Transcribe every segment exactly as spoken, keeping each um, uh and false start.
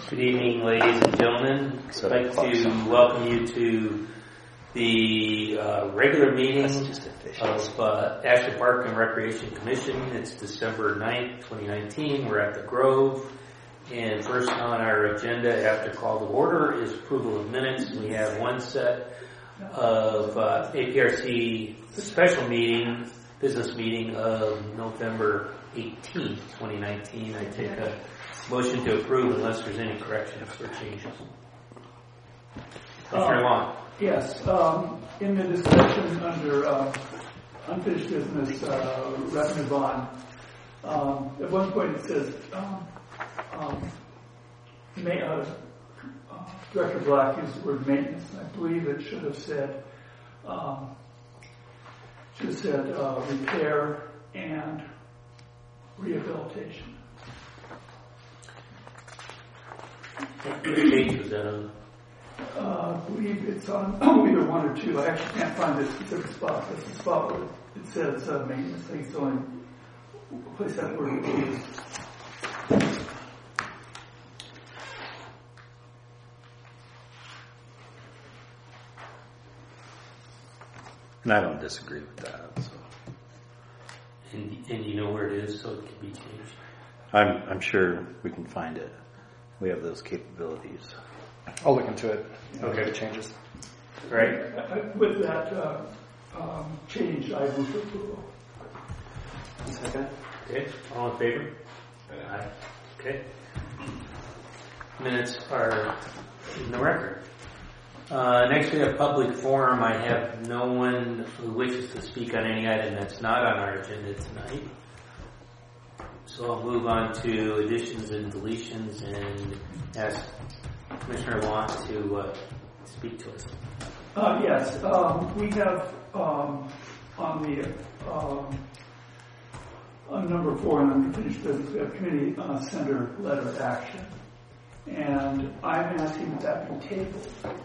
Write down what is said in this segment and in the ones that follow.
Good evening, ladies and gentlemen. I'd like to welcome you to the uh, regular meeting of uh, Ashland Park and Recreation Commission. It's December ninth, twenty nineteen. We're at the Grove. And first on our agenda after call to order is approval of minutes. We have one set of uh, A P R C special meeting, business meeting of November eighteenth, twenty nineteen. I take a motion to approve unless there's any corrections or changes. Commissioner Long. Yes, um, in the discussion under uh, unfinished business uh, revenue bond, um, at one point it says, um, um, may, uh, uh, Director Black used the word maintenance. I believe it should have said, um, should have said uh, repair and rehabilitation. What page was that on? Uh, I believe it's on either one or two. I actually can't find the specific spot. That's the spot where it says uh, maintenance. I think it's the only place that word is used. And I don't disagree with that. So. And, and you know where it is, so it can be changed. I'm I'm sure we can find it. We have those capabilities. I'll look into it. Okay. If it changes. Right. With that uh, um, change, I move for approval. Second. Okay. All in favor? Aye. Okay. Minutes are in the record. Uh, next we have public forum. I have no one who wishes to speak on any item that's not on our agenda tonight. So I'll move on to additions and deletions and ask Commissioner Long to uh, speak to us. Uh, yes, um, we have um, on the um, on number four on unfinished business, we have community uh, center letter of action, and I'm asking that that be tabled.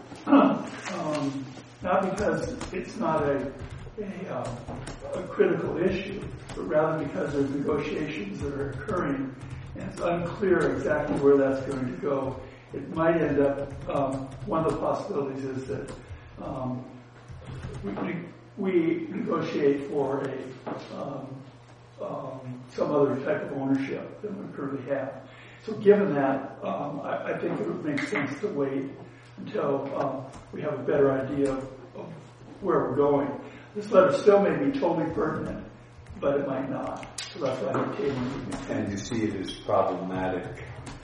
um, not because it's not a a, um, a critical issue, but rather because there's negotiations that are occurring, and it's unclear exactly where that's going to go. It might end up, um, one of the possibilities is that um, we, we negotiate for a um, um, some other type of ownership than we currently have. So given that, um, I, I think it would make sense to wait until um, we have a better idea of, of where we're going. This letter still may be totally pertinent, but it might not. So that's why I'm tabling it. And you see it as problematic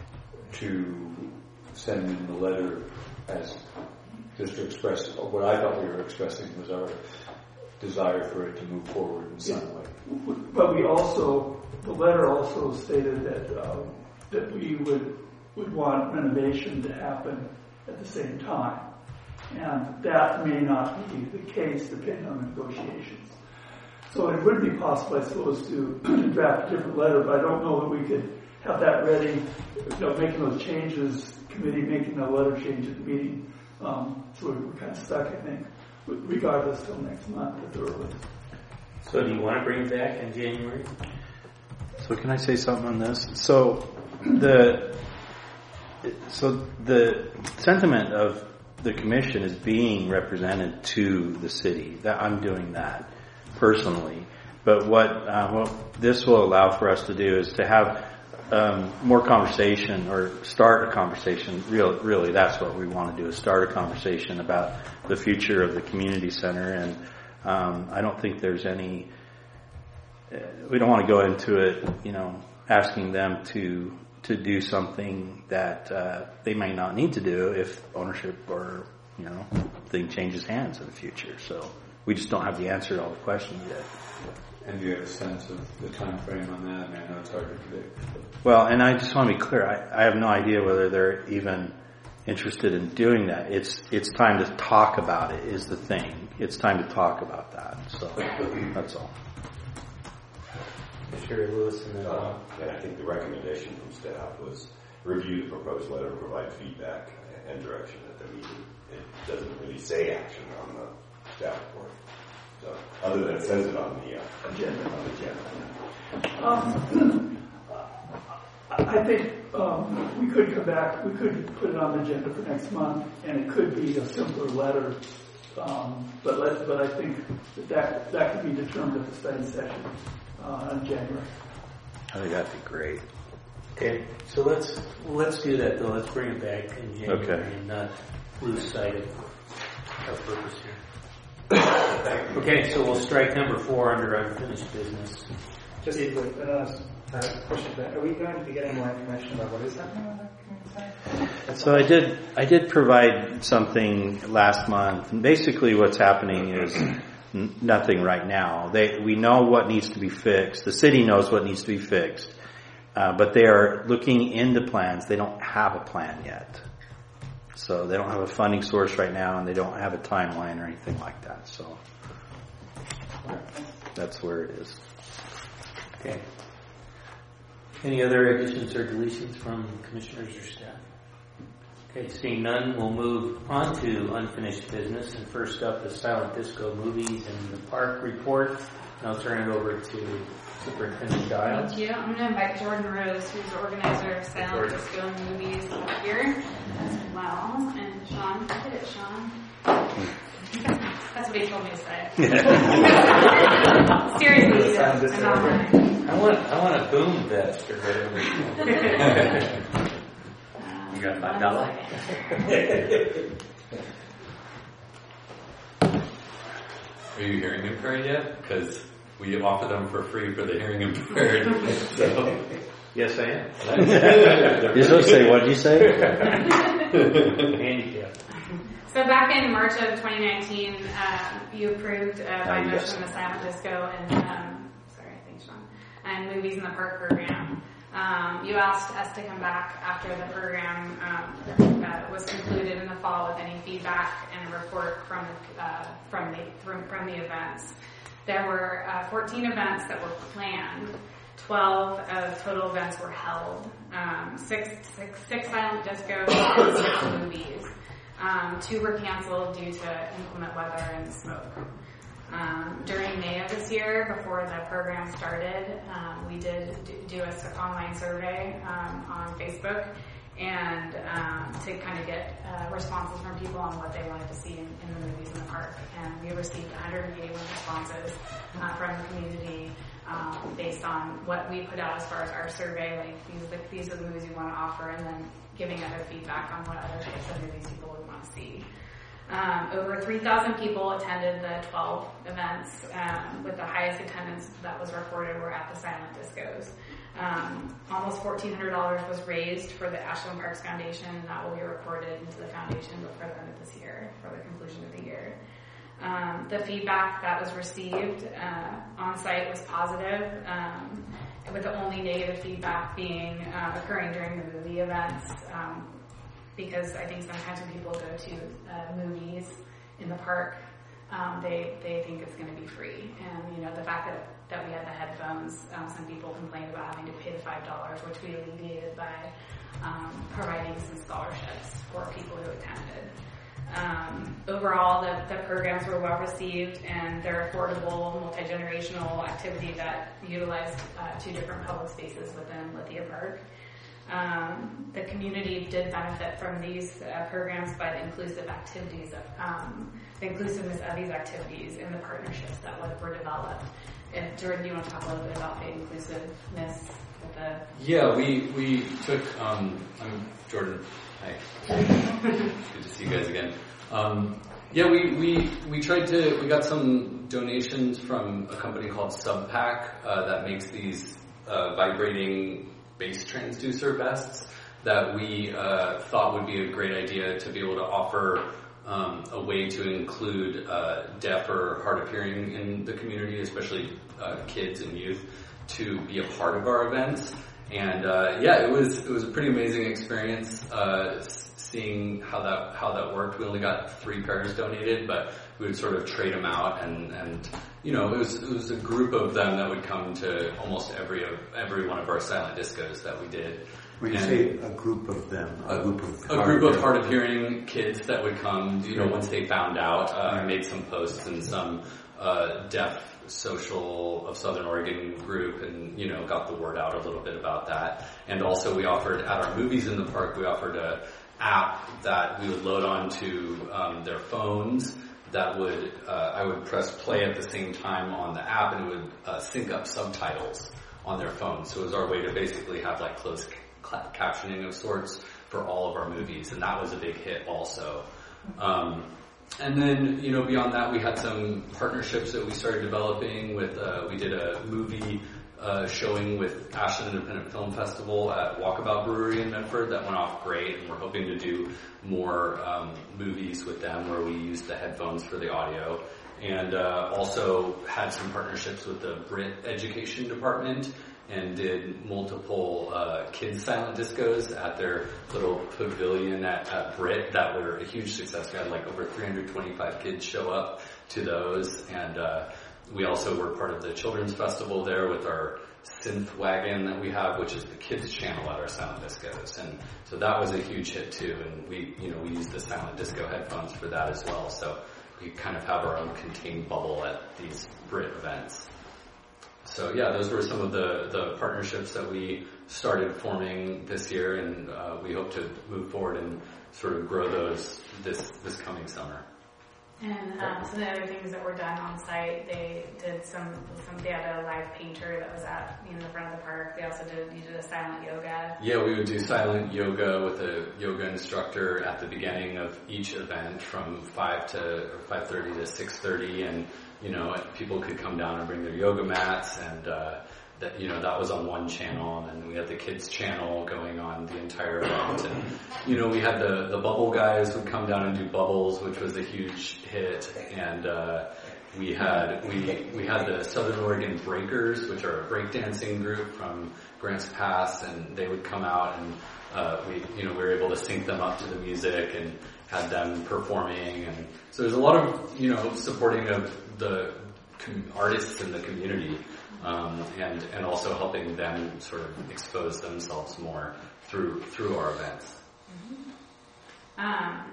to send in the letter as just to express what I thought we were expressing was our desire for it to move forward in some way. But we also, the letter also stated that uh, that we would would want renovation to happen at the same time. And that may not be the case depending on the negotiations. So it would be possible, I suppose, to, to draft a different letter, but I don't know that we could have that ready, you know, making those changes, committee making a letter change at the meeting. Um, so we're kind of stuck, I think, regardless till next month at the earliest. So do you want to bring it back in January? So can I say something on this? So the so the sentiment of the commission is being represented to the city. That I'm doing that personally. But what uh, what this will allow for us to do is to have um, more conversation or start a conversation. Real, really, that's what we want to do is start a conversation about the future of the community center. And um, I don't think there's any. Uh, we don't want to go into it, you know, asking them to. to do something that uh, they may not need to do if ownership or, you know, thing changes hands in the future. So we just don't have the answer to all the questions yet. And do you have a sense of the time frame on that? I mean, I know it's hard to predict. Well, and I just want to be clear. I, I have no idea whether they're even interested in doing that. It's it's time to talk about it is the thing. It's time to talk about that. So that's all. Sure, Lewis and then uh, and I think the recommendation from staff was review the proposed letter, provide feedback and direction at the meeting. It doesn't really say action on the staff report. So, other than it says it on the uh, agenda, on the agenda. Um, I think um, we could come back, we could put it on the agenda for next month, and it could be a simpler letter. Um, but let, but I think that, that that could be determined at the study session uh, in January. I think that'd be great. Okay, so let's let's do that though. Let's bring it back in January Okay. and not lose sight of our purpose here. Okay, so we'll strike number four under unfinished business. Just a quick uh, uh, question. Are we going to be getting more information about what is happening on that community side? So I did I did provide something last month. And basically what's happening is n- nothing right now. They we know what needs to be fixed. The city knows what needs to be fixed. Uh, but they are looking into plans. They don't have a plan yet. So they don't have a funding source right now, and they don't have a timeline or anything like that. So that's where it is. Okay. Any other additions or deletions from commissioners or staff? Okay, seeing none, we'll move on to unfinished business. And first up is Silent Disco Movies in the Park report. And I'll turn it over to Superintendent Giles. Thank you. I'm going to invite Jordan Rose, who's the organizer of Silent Jordan. Disco Movies, up here as well. And Sean, hit it, Sean. That's what he told me to say. Seriously, he does. I'm not lying. I want I want a boom vest or whatever. Um, You got five one dollars? second. Are you hearing impaired yet? Because we offer them for free for the hearing impaired. So. Yes, I am. You're supposed to say, what did you say? Handicap. So back in March of twenty nineteen, um, you approved uh, by Uh, yes. motion the Silent Disco and um, sorry, thanks, Sean, and Movies in the Park program. Um, you asked us to come back after the program um, uh, was concluded in the fall with any feedback and a report from uh, from the from, from the events. There were uh, fourteen events that were planned. twelve of total events were held. Um, six, six, six silent discos and six movies. Um, two were canceled due to inclement weather and smoke. Um, during May of this year, before the program started, um, we did do an online survey um, on Facebook and um, to kind of get uh, responses from people on what they wanted to see in, in the movies in the park. And we received one hundred eighty-one responses uh, from the community um, based on what we put out as far as our survey, like these, like, these are the movies we want to offer, and then giving other feedback on what other types of movies people would want to see. Um, over three thousand people attended the twelve events, um, with the highest attendance that was recorded were at the Silent Discos. Um, almost fourteen hundred dollars was raised for the Ashland Parks Foundation, and that will be recorded into the foundation before the end of this year, for the conclusion of the year. Um, the feedback that was received uh, on site was positive, um, with the only negative feedback being uh, occurring during the movie events. Um, because I think sometimes when people go to uh, movies in the park, um, they they think it's going to be free. And, you know, the fact that, that we had the headphones, um, some people complained about having to pay the five dollars, which we alleviated by um, providing some scholarships for people who attended. Um, overall, the, the programs were well received, and they're affordable, multi-generational activity that utilized uh, two different public spaces within Lithia Park. Um, the community did benefit from these uh, programs by the inclusive activities of um, the inclusiveness of these activities and the partnerships that were, were developed. And Jordan, do you want to talk a little bit about the inclusiveness of the? Yeah, we we took. Um, I'm Jordan. Hi. Good to see you guys again. Um, yeah, we, we we tried to. We got some donations from a company called Subpack uh, that makes these uh, vibrating bass transducer vests that we uh, thought would be a great idea to be able to offer um, a way to include uh, deaf or hard of hearing in the community, especially uh, kids and youth, to be a part of our events. And uh, yeah, it was it was a pretty amazing experience uh, seeing how that how that worked. We only got three pairs donated, but we would sort of trade them out, and, and you know, it was it was a group of them that would come to almost every every one of our silent discos that we did. When you and say a group of them, a, a group of a group of hard of hearing kids that would come, you know, once they found out. Uh, I made some posts, and some uh, deaf Social of Southern Oregon group, and you know got the word out a little bit about that. And also we offered at our Movies in the Park, we offered a app that we would load onto um, their phones. That would uh, I would press play at the same time on the app, and it would uh, sync up subtitles on their phone. So it was our way to basically have like closed ca- captioning of sorts for all of our movies, and that was a big hit also. Um, and then, you know, beyond that, we had some partnerships that we started developing with, uh, we did a movie uh, showing with Ashland Independent Film Festival at Walkabout Brewery in Medford that went off great, and we're hoping to do more um, movies with them where we use the headphones for the audio. And uh, also had some partnerships with the Brit Education Department and did multiple uh, kids silent discos at their little pavilion at, at Brit that were a huge success. We had like over three hundred twenty-five kids show up to those, and uh, we also were part of the Children's Festival there with our synth wagon that we have, which is the kids channel at our silent discos, and so that was a huge hit too. And we, you know, we used the silent disco headphones for that as well. So we kind of have our own contained bubble at these Brit events. So yeah, those were some of the, the partnerships that we started forming this year, and uh, we hope to move forward and sort of grow those this this coming summer. And um, some of the other things that were done on site, they did some, some they had a live painter that was at in the front of the park. They also did, you did a silent yoga. Yeah, we would do silent yoga with a yoga instructor at the beginning of each event from five to or five thirty to six thirty, and you know people could come down and bring their yoga mats, and uh, that you know that was on one channel, and then we had the kids channel going on the entire event, and you know we had the the bubble guys would come down and do bubbles, which was a huge hit, and uh, we had we we had the Southern Oregon Breakers, which are a breakdancing group from Grants Pass, and they would come out, and uh, we you know we were able to sync them up to the music and had them performing, and so there's a lot of you know supporting of the com- artists in the community. Um, and and also helping them sort of expose themselves more through through our events. Mm-hmm. Um,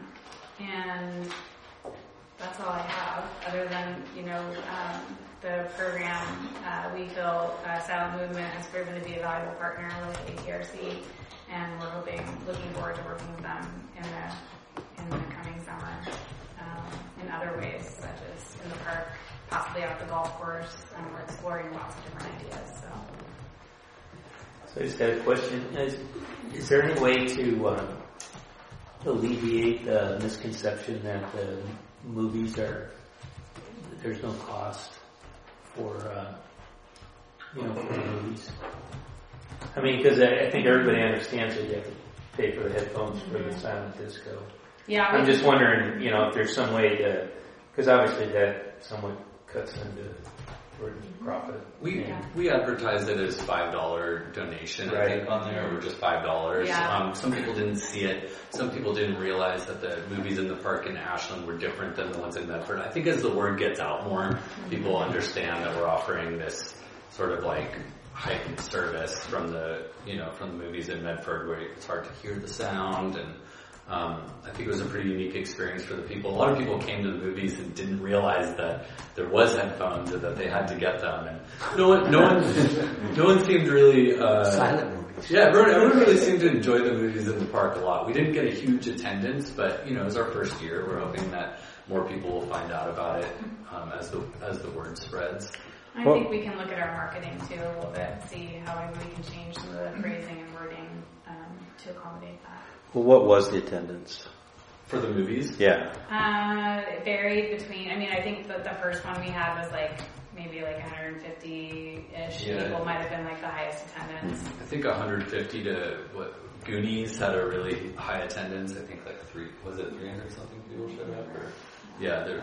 and that's all I have. Other than you know um, the program, uh, we feel uh, Silent Movement has proven to be a valuable partner with A T R C, and we're hoping, looking forward to working with them in the in the coming summer um, in other ways, such as in the park. Possibly out the golf course, and we're exploring lots of different ideas. So, so I just had a question: Is, is there any way to uh, alleviate the misconception that the movies are there's no cost for uh, you know for the movies? I mean, because I, I think everybody understands that you have to pay for the headphones for the silent disco. Yeah, I'm just wondering, you know, if there's some way to, because obviously that somewhat cuts into profit. We yeah. we advertised it as five dollar donation, right. I think, on there, or just five dollars. Yeah. Um, some people didn't see it. Some people didn't realize that the movies in the park in Ashland were different than the ones in Medford. I think as the word gets out more, people understand that we're offering this sort of like heightened service from the you know from the movies in Medford, where it's hard to hear the sound, and Um, I think it was a pretty unique experience for the people. A lot of people came to the movies and didn't realize that there was headphones and that they had to get them. And no one, no one, no one seemed really uh, silent movies. Yeah, everyone, everyone really seemed to enjoy the movies in the park a lot. We didn't get a huge attendance, but you know, it's our first year. We're hoping that more people will find out about it um, as the as the word spreads. I well, think we can look at our marketing too a little bit, see how maybe we can change some of the phrasing and wording um, to accommodate that. Well, what was the attendance? For the movies? Yeah. Uh, it varied between, I mean, I think that the first one we had was like, maybe like one hundred fifty-ish yeah. people might have been like the highest attendance. I think one hundred fifty to, what, Goonies had a really high attendance. I think like three, was it three hundred something people showed up? Or, yeah, they're,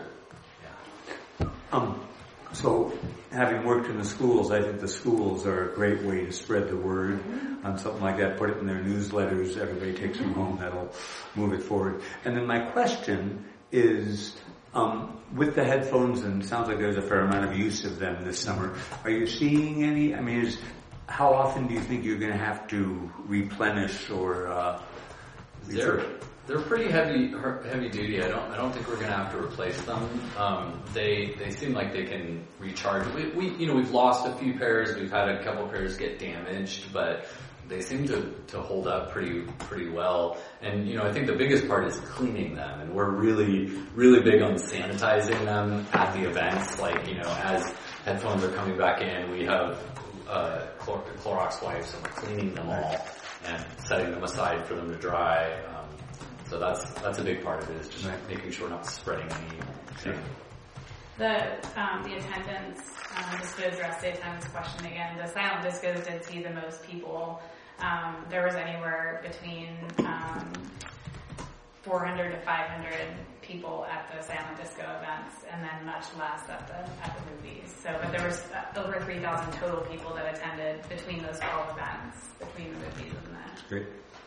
yeah. Um, So, having worked in the schools, I think the schools are a great way to spread the word on something like that. Put it in their newsletters. Everybody takes them home. That'll move it forward. And then my question is, um, with the headphones, and it sounds like there's a fair amount of use of them this summer. Are you seeing any? I mean, is, how often do you think you're going to have to replenish or? Uh, There, they're pretty heavy heavy duty. I don't I don't think we're going to have to replace them. Um, they they seem like they can recharge. We, we you know we've lost a few pairs. We've had a couple pairs get damaged, but they seem to, to hold up pretty pretty well. And you know I think the biggest part is cleaning them, and we're really really big on sanitizing them at the events. Like you know as headphones are coming back in, we have uh, Clor- Clorox wipes and we're cleaning them all and setting them aside for them to dry. Um, so that's that's a big part of it, is just right. making sure we're not spreading anything. The um, the attendance, um, just to address the attendance question again, the silent discos did see the most people. Um, there was anywhere between um, four hundred to five hundred people at the silent disco events, and then much less at the at the movies. So, but there was uh, over three thousand total people that attended between those twelve events, between the movies and the. Great.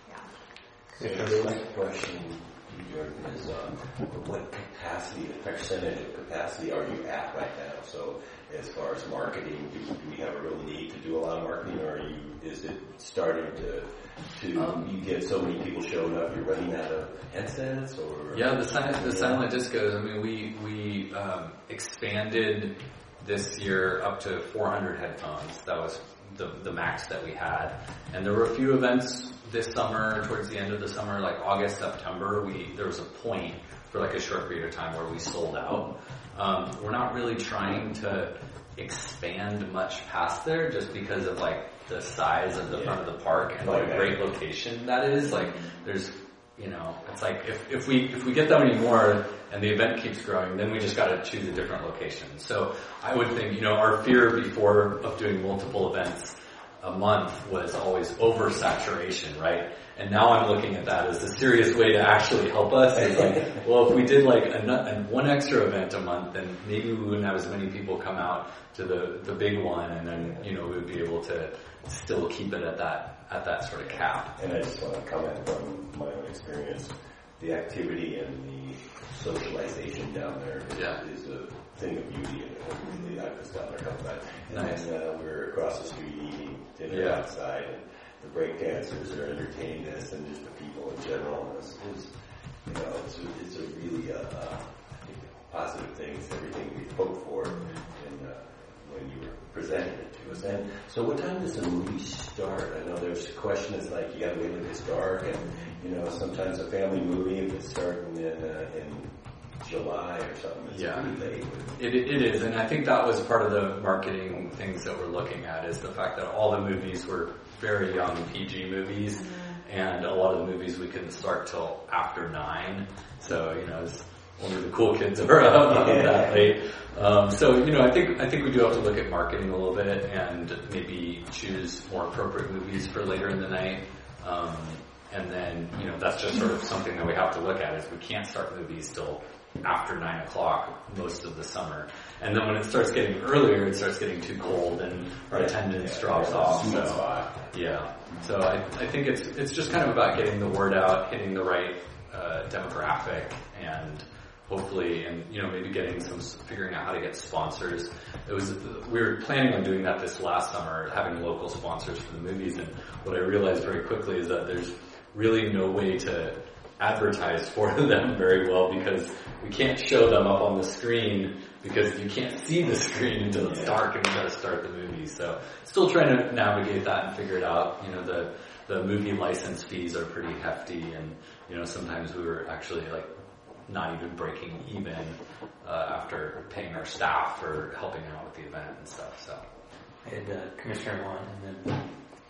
Yeah. So my question, Jordan, is uh, what capacity, percentage of capacity are you at right now? So, as far as marketing, do, do we have a real need to do a lot of marketing, or are you? Is it starting to? To um, you get so many people showing up, you're running out of headsets, or yeah, the silent, the silent discos. I mean, we we um, expanded this year up to four hundred headphones. That was the the max that we had, and there were a few events this summer, towards the end of the summer, like August, September. We there was a point for like a short period of time where we sold out. Um, we're not really trying to expand much past there, just because of like the size of the yeah. front of the park and what a great location that is. Like, there's, you know, it's like if, if we if we get that many more and the event keeps growing, then we just got to choose a different location. So I would think, you know, our fear before of doing multiple events a month was always oversaturation, right? And now I'm looking at that as a serious way to actually help us. It's like, well, if we did like a, a, one extra event a month, then maybe we wouldn't have as many people come out to the, the big one, and then, you know, we would be able to still keep it at that at that sort of cap. And I just want to comment from my own experience, the activity and the socialization down there is, yeah. is a thing of beauty. And I was down there a couple times. And nice. then uh, we were across the street eating dinner yeah. outside, and the break dancers are entertaining us, and just the people in general. It's, it's you know, it's a, it's a really uh, uh, I think positive thing. It's everything we hoped for, and uh, when you were presenting it to us. And so, what time does the movie start? I know there's a question. It's like you got to wait until it's dark, and you know, sometimes a family movie, if it's starting in uh, in July or something, it's yeah. pretty late. It, it is, and I think that was part of the marketing things that we're looking at, is the fact that all the movies were very young P G movies, mm-hmm. and a lot of the movies we couldn't start till after nine. So, you know, it's only the cool kids are up that late. Um, so, you know, I think I think we do have to look at marketing a little bit and maybe choose more appropriate movies for later in the night. Um, and then, you know, that's just sort of something that we have to look at, is we can't start movies till after nine o'clock most of the summer. And then when it starts getting earlier, it starts getting too cold and our attendance yeah, drops yeah, off. So, yeah. So I, I think it's it's just kind of about getting the word out, hitting the right uh, demographic, and hopefully, and you know, maybe getting some, figuring out how to get sponsors. It was we were planning on doing that this last summer, having local sponsors for the movies. And what I realized very quickly is that there's really no way to advertise for them very well, because we can't show them up on the screen, because you can't see the screen until it's dark and we got to start the movie. So still trying to navigate that and figure it out. You know, the the movie license fees are pretty hefty, and you know, sometimes we were actually like not even breaking even uh, after paying our staff for helping out with the event and stuff. So I had uh, Commissioner one, and then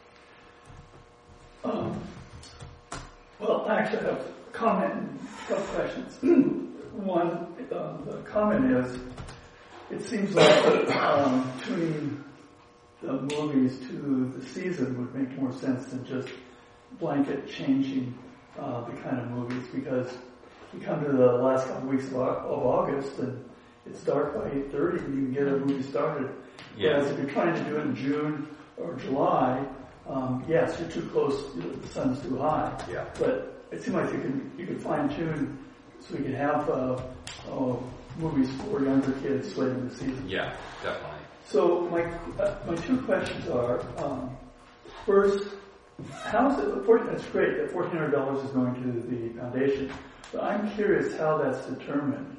um, well, actually, I have a comment and a couple questions. One, uh, the comment is, it seems like um, tuning the movies to the season would make more sense than just blanket changing uh, the kind of movies, because we come to the last couple weeks of, of August and it's dark by eight thirty and you can get a movie started. Yeah. Whereas if you're trying to do it in June or July, um, yes, you're too close, you know, the sun's too high. Yeah. But it seems like you can you can fine tune so we can have uh, uh, movies for younger kids later in the season. Yeah, definitely. So my uh, my two questions are, um, first, how's it, fourteen that's great, that fourteen hundred dollars is going to the foundation, but I'm curious how that's determined.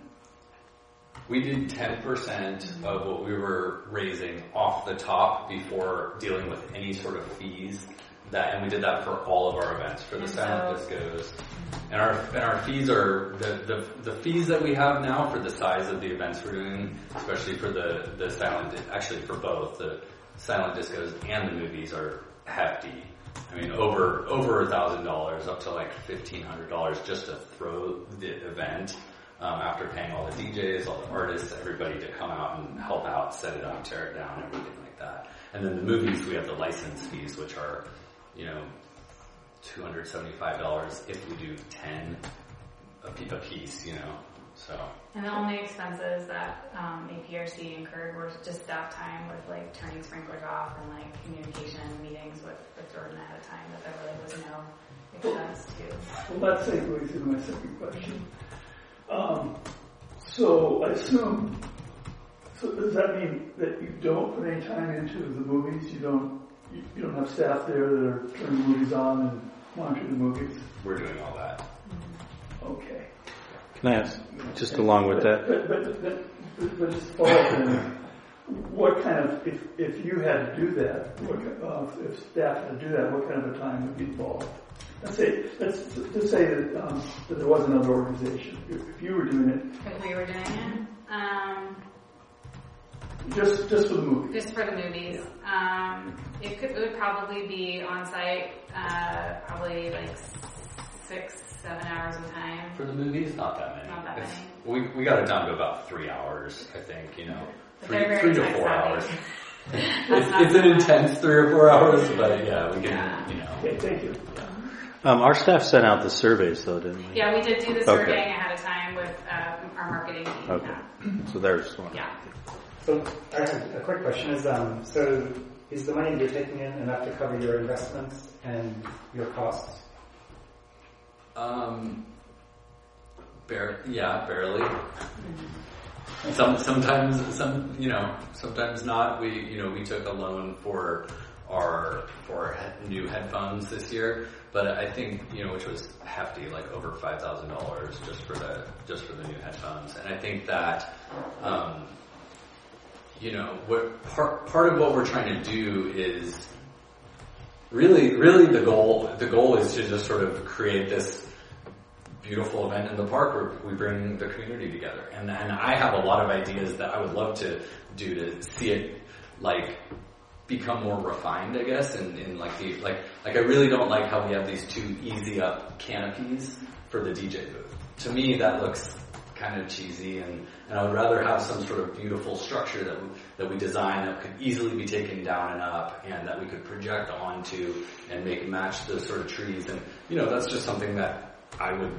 We did ten percent of what we were raising off the top before dealing with any sort of fees. That, and we did that for all of our events, for the silent discos. And our and our fees are the, the the fees that we have now for the size of the events we're doing, especially for the the silent, actually for both the silent discos and the movies, are hefty. I mean, over over a thousand dollars, up to like fifteen hundred dollars just to throw the event. Um, after paying all the D Js, all the artists, everybody to come out and help out, set it up, tear it down, everything like that. And then the movies, we have the license fees, which are, you know, two hundred seventy-five dollars if we do ten a piece, you know, so. And the only expenses that um, A P R C incurred were just staff time with like turning sprinklers off and like communication meetings with, with Jordan ahead of time, but there really was no expense to. Well, that segues into my second question. Um, so I assume, so does that mean that you don't put any time into the movies? You don't, you, you don't have staff there that are turning the movies on and monitoring the movies? We're doing all that. Mm-hmm. Okay. Can I ask, just along with that? But, but, but, but, but just follow up then, what kind of, if, if you had to do that, what, uh, if staff had to do that, what kind of a time would be involved? Let's say, let's just say that, um, that there was another organization. If, if you were doing it, If we were doing it, um, just just for the movie. just for the movies, um, it could it would probably be on site, uh, probably like six, seven hours of time. For the movies, not that many. Not that It's, many. We we got it down to about three hours, I think. You know, But three they're very three to tech four savvy. hours. That's It's, not it's an so much. intense three or four hours, but yeah, we can. Yeah. You know. Okay, thank you. Um, our staff sent out the surveys though, didn't we? Yeah, we did do the Okay. surveying ahead of time with uh, our marketing team. Okay. Yeah. So there's one. yeah. So I have a quick question is, um, so is the money you're taking in enough to cover your investments and your costs? Um, bare, yeah, barely. Some sometimes some you know sometimes not. We you know we took a loan for our for our he- new headphones this year, but I think you know which was hefty, like over five thousand dollars just for the just for the new headphones. And I think that um, you know what part part of what we're trying to do is really really the goal the goal is to just sort of create this beautiful event in the park where we bring the community together. And and I have a lot of ideas that I would love to do to see it like become more refined, I guess, and in, in like the like like I really don't like how we have these two easy up canopies for the D J booth. To me that looks kind of cheesy, and, and I would rather have some sort of beautiful structure that we, that we design that could easily be taken down and up, and that we could project onto and make match those sort of trees. And you know that's just something that I would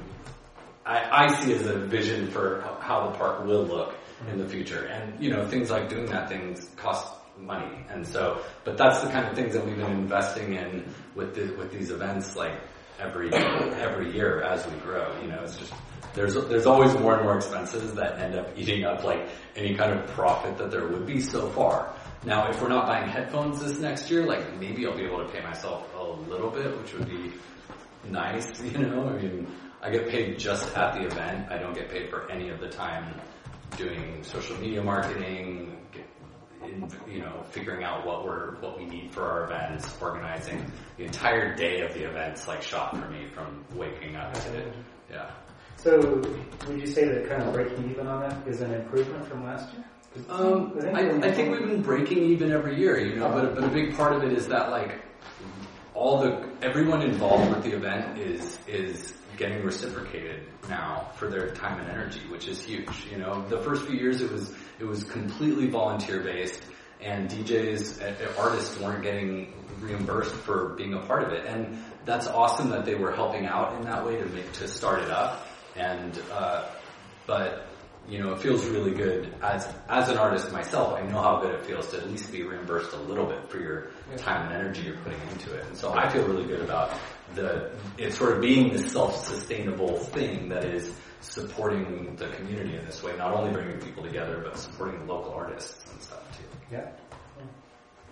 I, I see as a vision for how the park will look in the future. And, you know, things like doing that things cost money. And so, but that's the kind of things that we've been investing in with the, with these events, like every, every year as we grow. You know, it's just, there's, there's always more and more expenses that end up eating up like any kind of profit that there would be so far. Now, if we're not buying headphones this next year, like maybe I'll be able to pay myself a little bit, which would be nice, you know, I mean, I get paid just at the event. I don't get paid for any of the time doing social media marketing, in, you know, figuring out what we're what we need for our events, organizing the entire day of the events. Like shot for me from waking up to it. Yeah. So would you say that kind of breaking even on that is an improvement from last year? Um, I, I think we've been breaking even every year, you know, but but a big part of it is that like all the everyone involved with the event is is getting reciprocated now for their time and energy, which is huge. You know, the first few years it was it was completely volunteer based, and D Js and artists weren't getting reimbursed for being a part of it, and that's awesome that they were helping out in that way to make to start it up. And uh, but you know, it feels really good as as an artist myself. I know how good it feels to at least be reimbursed a little bit for your time and energy you're putting into it. And so I feel really good about the it sort of being this self-sustainable thing that is supporting the community in this way, not only bringing people together, but supporting local artists and stuff too. Yeah.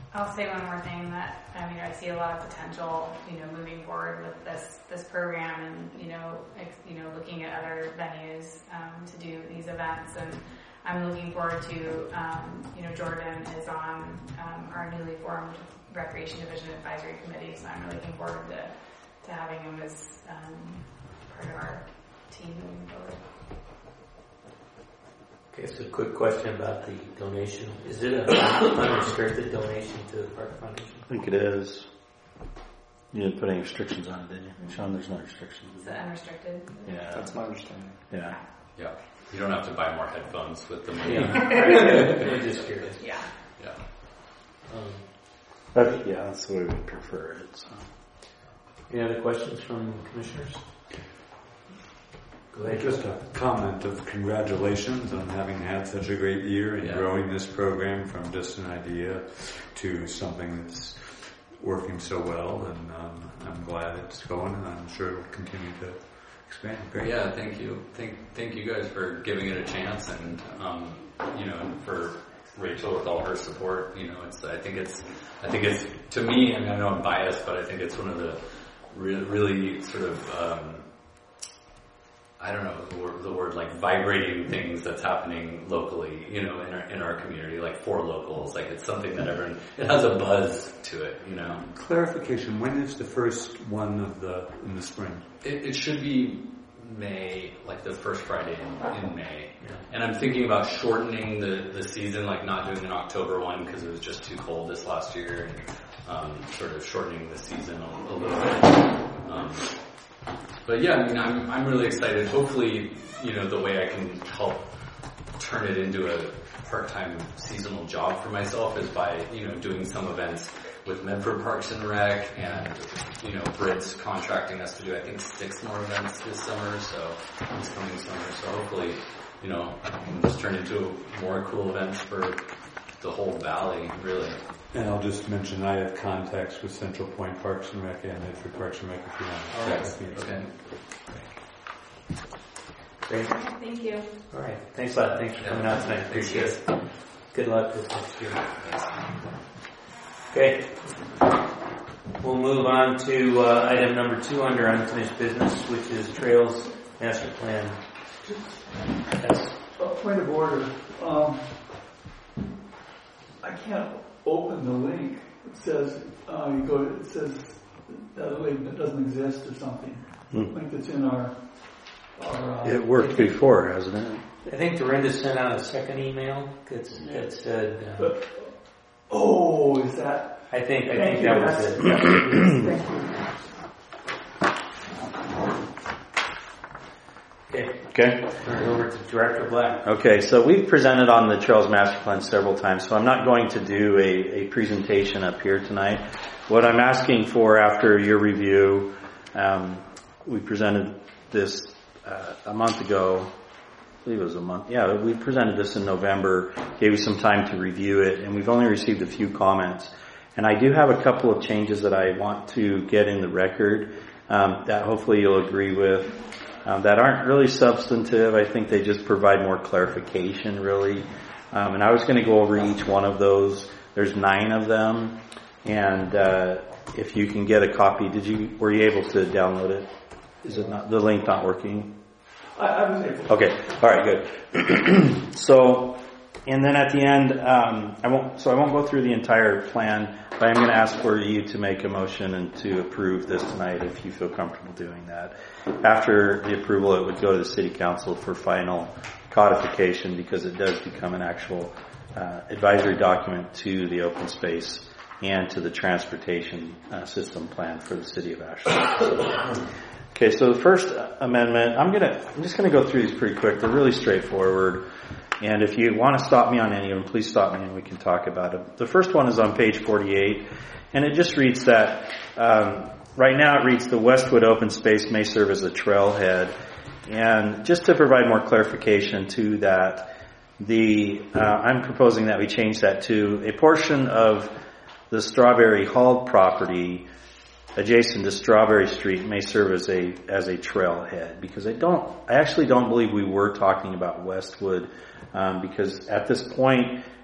I'll say one more thing that, I mean, I see a lot of potential, you know, moving forward with this, this program and, you know, ex, you know, looking at other venues, um, to do these events. And I'm looking forward to, um, you know, Jordan is on, um, our newly formed Recreation Division Advisory Committee, so I'm really looking forward to, to having him as, um, part of our team moving forward. Okay, so a quick question about the donation. Is it an unrestricted donation to the Park Foundation? I think it is. You didn't put any restrictions on it, did you? Sean, there's no restrictions. Is it unrestricted? Yeah. That's my understanding. Yeah. Yeah. You don't have to buy more headphones with the money. Yeah. I'm just curious. Yeah. Yeah. Um, But yeah, that's the way we prefer it. So. any other questions from commissioners? Go ahead. Just a comment of congratulations on having had such a great year and Yeah. growing this program from just an idea to something that's working so well, and um, I'm glad it's going, and I'm sure it'll continue to expand. Great. Yeah, thank you. Thank thank you guys for giving it a chance, and um, you know, and for Rachel with all her support. You know, it's I think it's I think it's to me. I mean, I know I'm biased, but I think it's one of the re- really sort of um, I don't know the word, the word like vibrating things that's happening locally. You know, in our in our community, like for locals, like it's something that everyone it has a buzz to it. You know. Clarification: when is the first one of the in the spring? It, it should be May, like the first Friday in, in May. Yeah. And I'm thinking about shortening the, the season, like not doing an October one because it was just too cold this last year, and um, sort of shortening the season a, a little bit. Um, but yeah, I mean, I'm I'm really excited. Hopefully, you know, the way I can help turn it into a part-time seasonal job for myself is by, you know, doing some events with Medford Parks and Rec, and, you know, Brit's contracting us to do, I think, six more events this summer, so, this coming summer, so hopefully, you know, I can just turn into more cool events for the whole valley, really. And I'll just mention I have contacts with Central Point Parks and Rec and Medford Parks and Rec if you want to chat with me. Okay. Great. Thank you. All right. Thanks a lot. Thanks for coming out tonight. Appreciate it. Good luck this next year. Okay. We'll move on to uh, item number two under unfinished business, which is Trails Master Plan. Yes. A point of order. Um, I can't open the link. It says uh, you go. It says that link that doesn't exist or something. Hmm. Link that's in our. our uh, It worked before, hasn't it? I think Dorinda sent out a second email that, that said. Uh, But, oh, is that? I think I Thank think you. that was it. Thank you. Okay. Okay. Turn it over to Director Black. Okay, so we've presented on the Trails Master Plan several times, so I'm not going to do a, a presentation up here tonight. What I'm asking for after your review, um, we presented this uh, a month ago. I believe it was a month. Yeah, we presented this in November, gave you some time to review it, and we've only received a few comments. And I do have a couple of changes that I want to get in the record um, that hopefully you'll agree with. Um, that aren't really substantive. I think they just provide more clarification, really. Um, and I was going to go over each one of those. There's nine of them, and uh, if you can get a copy, did you were you able to download it? Is it not the link not working? I, I was able. Okay, all right, good. So, and then at the end, um, I won't. So I won't go through the entire plan, but I'm going to ask for you to make a motion and to approve this tonight, if you feel comfortable doing that. After the approval, it would go to the City Council for final codification, because it does become an actual uh, advisory document to the open space and to the transportation uh, system plan for the City of Ashland. Okay, so the first amendment, I'm gonna, I'm just gonna go through these pretty quick. They're really straightforward. And if you want to stop me on any of them, please stop me and we can talk about them. The first one is on page forty-eight, and it just reads that, um, right now it reads the Westwood open space may serve as a trailhead. And just to provide more clarification to that, the, uh, I'm proposing that we change that to a portion of the Strawberry Hall property adjacent to Strawberry Street may serve as a as a trailhead, because I don't I actually don't believe we were talking about Westwood, um, because at this point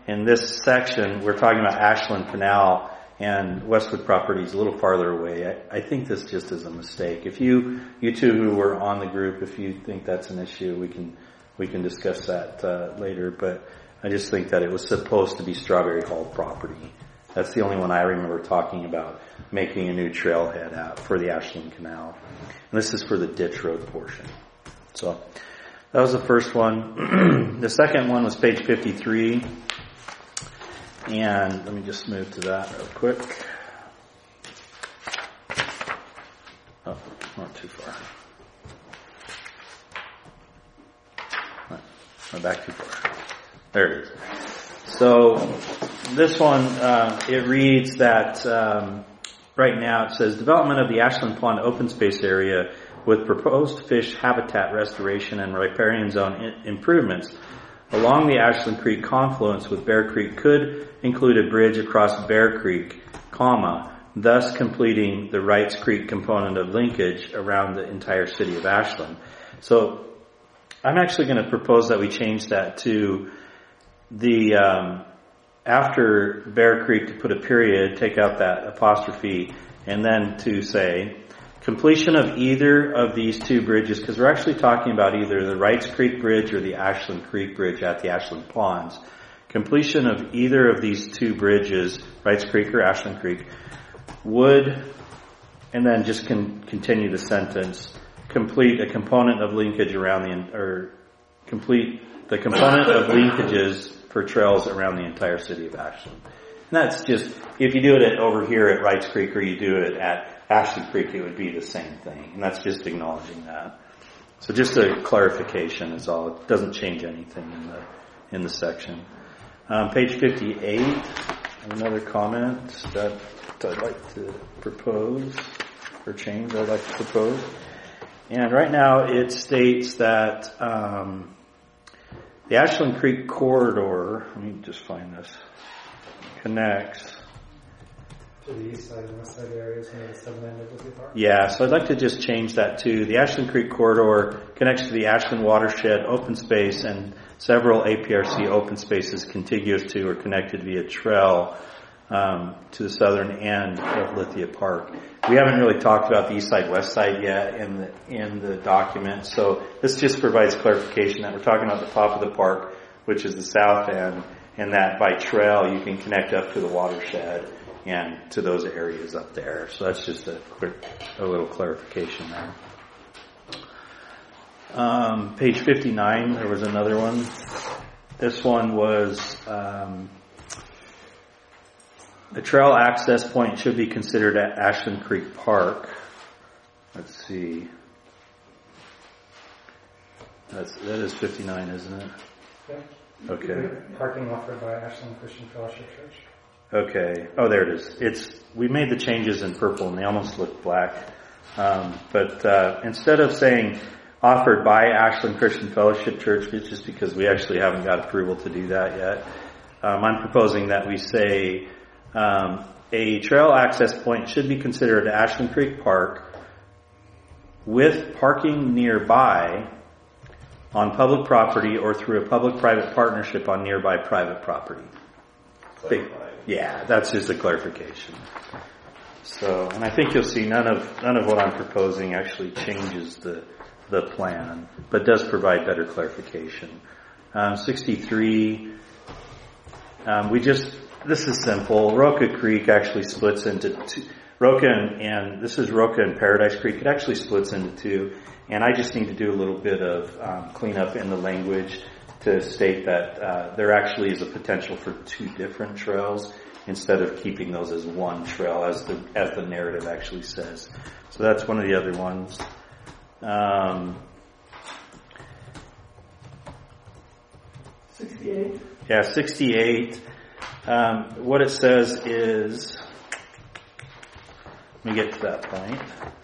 in this section, we're talking about Ashland Canal, and Westwood property is a little farther away. I, I think this just is a mistake. If you, you two who were on the group, if you think that's an issue, we can, we can discuss that uh, later. But I just think that it was supposed to be Strawberry Hall property. That's the only one I remember talking about making a new trailhead out for the Ashland Canal. And this is for the ditch road portion. So that was the first one. The second one was page fifty-three. And let me just move to that real quick. Oh, not too far. Not back too far. There it is. So this one, uh, it reads that um, right now it says development of the Ashland Pond open space area with proposed fish habitat restoration and riparian zone in- improvements along the Ashland Creek confluence with Bear Creek could include a bridge across Bear Creek, comma, thus completing the Wrights Creek component of linkage around the entire city of Ashland. So I'm actually going to propose that we change that to the um, after Bear Creek to put a period, take out that apostrophe, and then to say completion of either of these two bridges, because we're actually talking about either the Wrights Creek Bridge or the Ashland Creek Bridge at the Ashland Ponds. Completion of either of these two bridges, Wrights Creek or Ashland Creek, would, and then just con- continue the sentence, complete a component of linkage around the, or complete the component of linkages for trails around the entire city of Ashland. And that's just, if you do it at, over here at Wrights Creek or you do it at Ashland Creek, it would be the same thing. And that's just acknowledging that. So just a clarification is all. It doesn't change anything in the, in the section. Um, page fifty-eight, another comment that I'd like to propose, or change I'd like to propose. And right now it states that um, the Ashland Creek corridor, let me just find this, connects to the east side and west side areas near the southern end of Lizzie Park? Yeah, so I'd like to just change that to the Ashland Creek corridor connects to the Ashland watershed open space and several A P R C open spaces contiguous to or connected via trail um, to the southern end of Lithia Park. We haven't really talked about the east side, west side yet in the, in the document, so this just provides clarification that we're talking about the top of the park, which is the south end, and that by trail you can connect up to the watershed and to those areas up there. So that's just a quick, a little clarification there. Um, page fifty-nine, there was another one. This one was um, the trail access point should be considered at Ashland Creek Park. Let's see. That's, that is fifty-nine, isn't it? Yeah. Okay. Parking offered by Ashland Christian Fellowship Church. Okay. Oh, there it is. It's, we made the changes in purple and they almost look black. Um, but, uh, instead of saying offered by Ashland Christian Fellowship Church, it's just because we actually haven't got approval to do that yet. Um, I'm proposing that we say, um, a trail access point should be considered at Ashland Creek Park with parking nearby on public property or through a public-private partnership on nearby private property. Big, yeah, that's just a clarification. So, and I think you'll see none of none of what I'm proposing actually changes the the plan, but does provide better clarification. Um, sixty-three, um, we just this is simple. Roca Creek actually splits into two. Roca and, and this is Roca and Paradise Creek. It actually splits into two, and I just need to do a little bit of um, cleanup in the language to state that uh, there actually is a potential for two different trails instead of keeping those as one trail, as the as the narrative actually says. So that's one of the other ones. Um, sixty-eight. Yeah, sixty-eight. Um, what it says is, let me get to that point.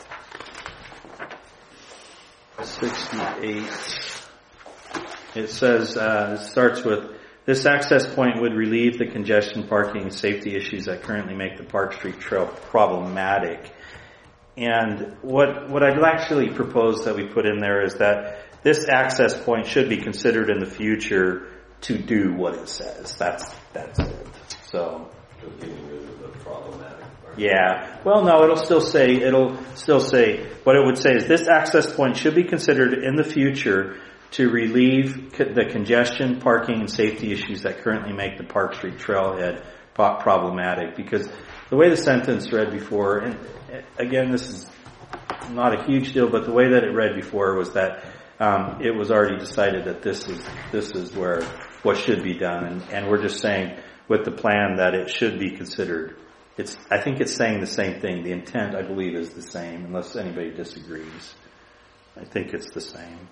sixty-eight. It says, uh, it starts with, this access point would relieve the congestion, parking, and safety issues that currently make the Park Street Trail problematic. And what, what I'd actually propose that we put in there is that this access point should be considered in the future to do what it says. That's that's it. So. So getting rid of the problematic part. Yeah. Well, no, it'll still say, it'll still say, what it would say is this access point should be considered in the future to relieve co- the congestion, parking, and safety issues that currently make the Park Street trailhead po- problematic. Because the way the sentence read before, and again, this is not a huge deal, but the way that it read before was that um, it was already decided that this is this is where what should be done, and, and we're just saying with the plan that it should be considered. It's I think it's saying the same thing. The intent, I believe, is the same, unless anybody disagrees. I think it's the same.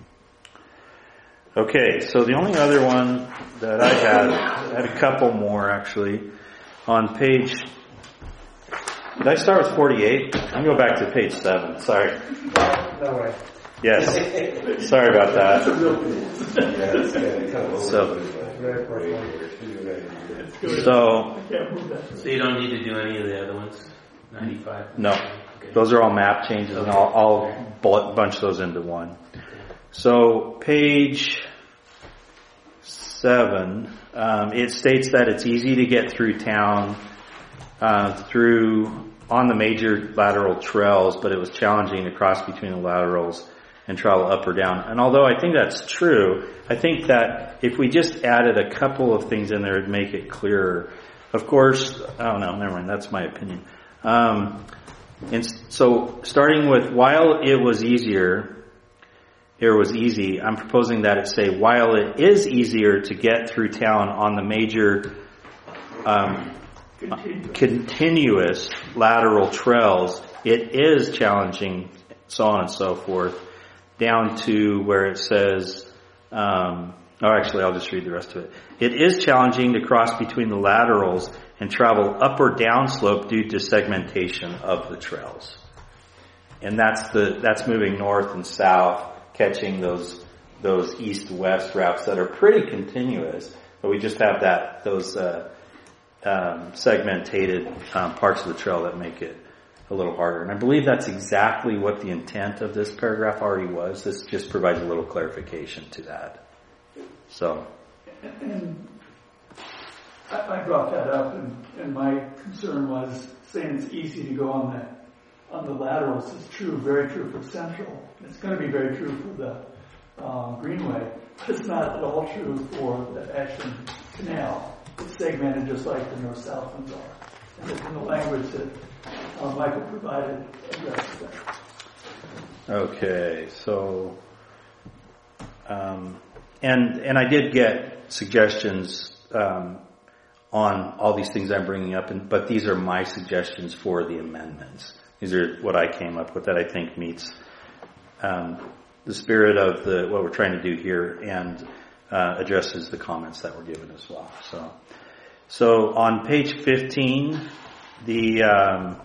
Okay, so the only other one that I had, I had a couple more actually. On page, did I start with forty-eight? I'm going to go back to page seven. Sorry. No way. Yes. Sorry about that. Yeah, it's kind of So, Very important. so, So you don't need to do any of the other ones? ninety-five? no. Okay. Those are all map changes, and I'll, I'll bullet bunch those into one. So, page seven, um, it states that it's easy to get through town, uh, through, on the major lateral trails, but it was challenging to cross between the laterals and travel up or down. And although I think that's true, I think that if we just added a couple of things in there, it'd make it clearer. Of course, I don't know, never mind, that's my opinion. Um, and so, starting with, while it was easier, it was easy, I'm proposing that it say, while it is easier to get through town on the major um, Continuous. continuous lateral trails, it is challenging, so on and so forth, down to where it says, um, oh, actually, I'll just read the rest of it. It is challenging to cross between the laterals and travel up or down slope due to segmentation of the trails. And that's the, that's moving north and south, catching those, those east-west routes that are pretty continuous, but we just have that, those, uh, um, segmented, um, parts of the trail that make it a little harder. And I believe that's exactly what the intent of this paragraph already was. This just provides a little clarification to that. So. And I, I brought that up, and, and my concern was saying it's easy to go on that on the laterals is true, very true for Central. It's going to be very true for the um, Greenway, but it's not at all true for the Ashland Canal. It's segmented just like the north-south ones are. And the, and the language that uh, Michael provided addresses that. Okay, so, um, and and I did get suggestions um, on all these things I'm bringing up, and, but these are my suggestions for the amendments. These are what I came up with that I think meets um, the spirit of the what we're trying to do here and uh, addresses the comments that were given as well. So, so on page fifteen, the um,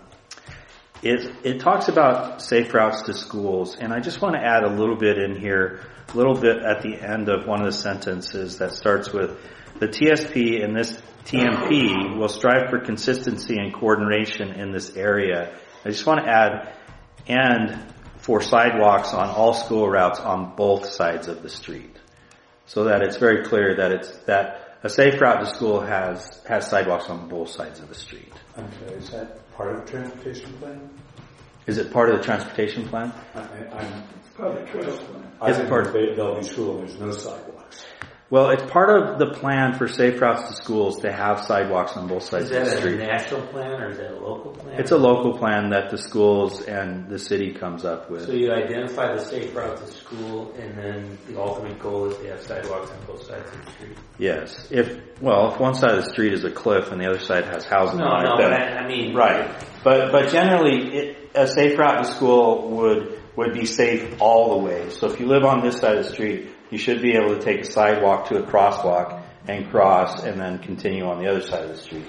it it talks about safe routes to schools, and I just want to add a little bit in here, a little bit at the end of one of the sentences that starts with the T S P and this T M P will strive for consistency and coordination in this area. I just want to add, and for sidewalks on all school routes on both sides of the street, so that it's very clear that it's that a safe route to school has has sidewalks on both sides of the street. Okay, is that part of the transportation plan? Is it part of the transportation plan? I, I'm, It's part of the trails plan. I Is it think part- part of Bellevue School, there's no sidewalks. Well, it's part of the plan for safe routes to schools to have sidewalks on both sides Is of the that a street. national plan or is that a local plan? It's a local plan that the schools and the city comes up with. So you identify the safe route to school, and then the ultimate goal is to have sidewalks on both sides of the street. Yes. If, well, if one side of the street is a cliff and the other side has housing No, on it, no, then- but I, I mean, right. But, but generally, it, a safe route to school would, would be safe all the way. So if you live on this side of the street, you should be able to take a sidewalk to a crosswalk and cross and then continue on the other side of the street.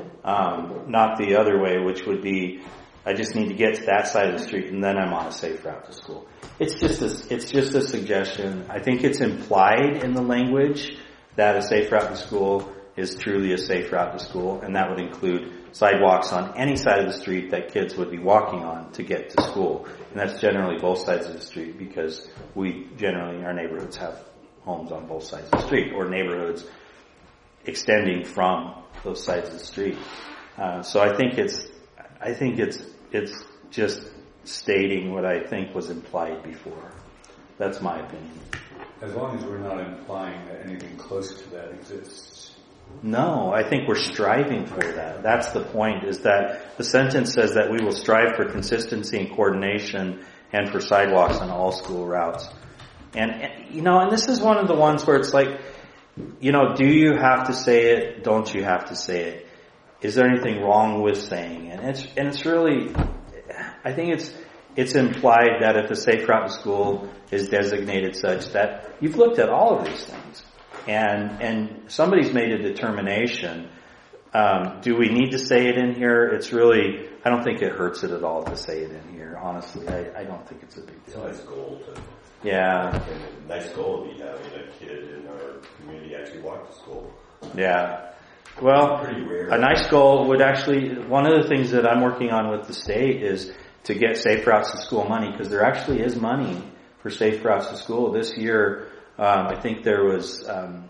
Um, not the other way, which would be, I just need to get to that side of the street and then I'm on a safe route to school. It's just a, it's just a suggestion. I think it's implied in the language that a safe route to school is truly a safe route to school, and that would include sidewalks on any side of the street that kids would be walking on to get to school. And that's generally both sides of the street because we generally in our neighborhoods have homes on both sides of the street or neighborhoods extending from those sides of the street. Uh, so I think it's, I think it's, it's just stating what I think was implied before. That's my opinion. As long as we're not implying that anything close to that exists. No, I think we're striving for that. That's the point, is that the sentence says that we will strive for consistency and coordination and for sidewalks on all school routes. And, and, you know, and this is one of the ones where it's like, you know, do you have to say it? Don't you have to say it? Is there anything wrong with saying it? And it's, and it's really, I think it's, it's implied that if a safe route to school is designated such that you've looked at all of these things. And, and somebody's made a determination. Um, do we need to say it in here? It's really, I don't think it hurts it at all to say it in here. Honestly, I, I don't think it's a big It's deal. a nice goal to, Yeah. and a nice goal to be having a kid in our community actually walk to school. Yeah. Well, Pretty rare. a nice goal would actually, one of the things that I'm working on with the state is to get safe routes to school money, because there actually is money for safe routes to school. This year, um, I think there was, um,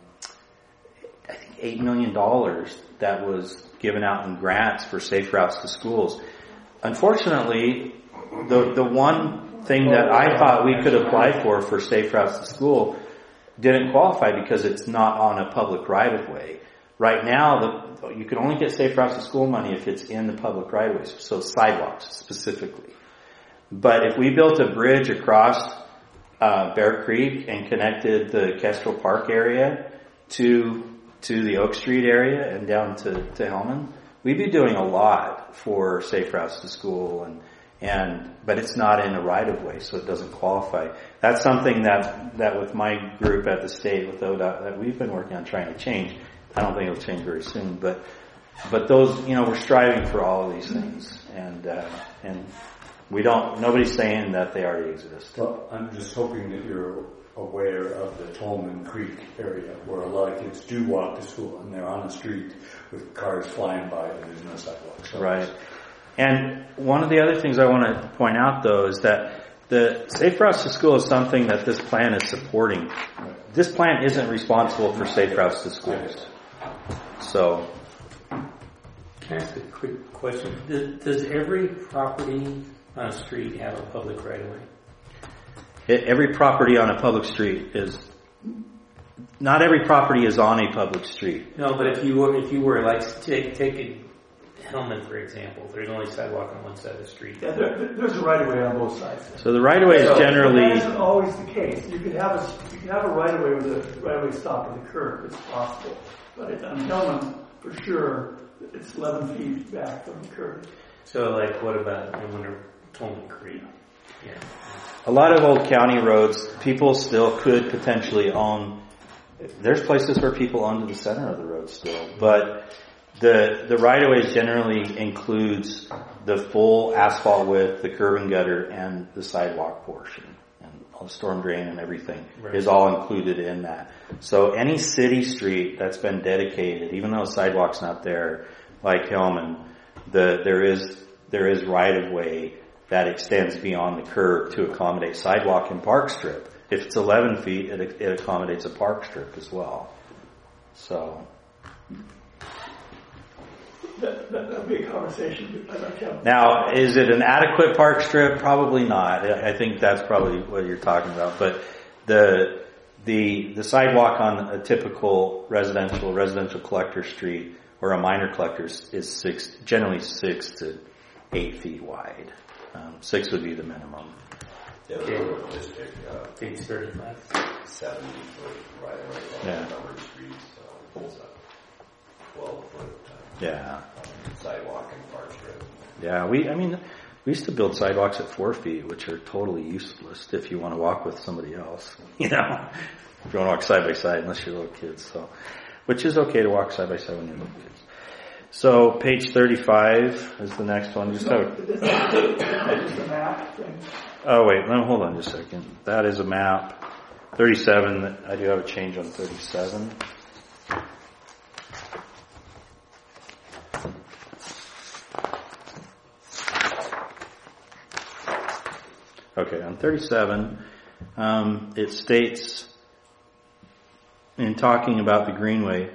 I think eight million dollars that was given out in grants for safe routes to schools. Unfortunately, the the one thing that I thought we could apply for for safe routes to school didn't qualify because it's not on a public right of way. Right now, the, you can only get safe routes to school money if it's in the public right of ways, so sidewalks specifically. But if we built a bridge across uh, Bear Creek and connected the Kestrel Park area to to the Oak Street area and down to, to Hellman, we'd be doing a lot for safe routes to school, and and but it's not in a right of way, so it doesn't qualify. That's something that that with my group at the state, with O D O T, that we've been working on trying to change. I don't think it'll change very soon, but but those, you know, we're striving for all of these things, and uh, and we don't. Nobody's saying that they already exist. Well, I'm just hoping that you're aware of the Tolman Creek area where a lot of kids do walk to school and they're on the street with cars flying by and there's no sidewalks. So Right. And one of the other things I want to point out, though, is that the Safe Routes to School is something that this plan is supporting. This plan isn't responsible for safe routes to schools. So, Can I ask a quick question? Does, does every property on a street have a public right of way? it, every property on a public street is, not every property is on a public street. No, but if you were, if you were like, take, take a Hellman, for example, there's only sidewalk on one side of the street. Yeah, there, there's a right of way on both sides. So the right of way is So- generally, That isn't always the case. You could have a, you could have a right of way with a right of way stop at the curb. It's possible. But it, on Hellman, for sure, it's eleven feet back from the curb. So like, what about in Winter Tolman Creek? Yeah. a lot of old county roads, people still could potentially own, there's places where people own to the center of the road still, but the the right-of-way generally includes the full asphalt width, the curb and gutter, and the sidewalk portion. And all the storm drain and everything Right. is all included in that. So any city street that's been dedicated, even though the sidewalk's not there, like Hellman, the, there is there is right-of-way that extends beyond the curb to accommodate sidewalk and park strip. If it's eleven feet, it, it accommodates a park strip as well. So... That, that would be a conversation I'd like to have. Now, is it an adequate park strip? Probably not. I I think that's probably what you're talking about. But the the the sidewalk on a typical residential residential collector street or a minor collector is six, generally six to eight feet wide. Um, six would be the minimum. Yeah, the rural district, uh, Page thirty-five. seventy foot right away on Yeah. a number of streets, so it's a twelve foot uh, Yeah, sidewalk and park strip. yeah. We, I mean, we used to build sidewalks at four feet, which are totally useless if you want to walk with somebody else. You know, if you want to walk side by side, unless you're little kids. So, which is okay to walk side by side when you're little kids. So, page thirty-five is the next one. Just have. Is that just a map thing? Oh wait, no, hold on just a second. That is a map. thirty-seven. I do have a change on thirty-seven. Okay, on thirty-seven, um, it states in talking about the Greenway,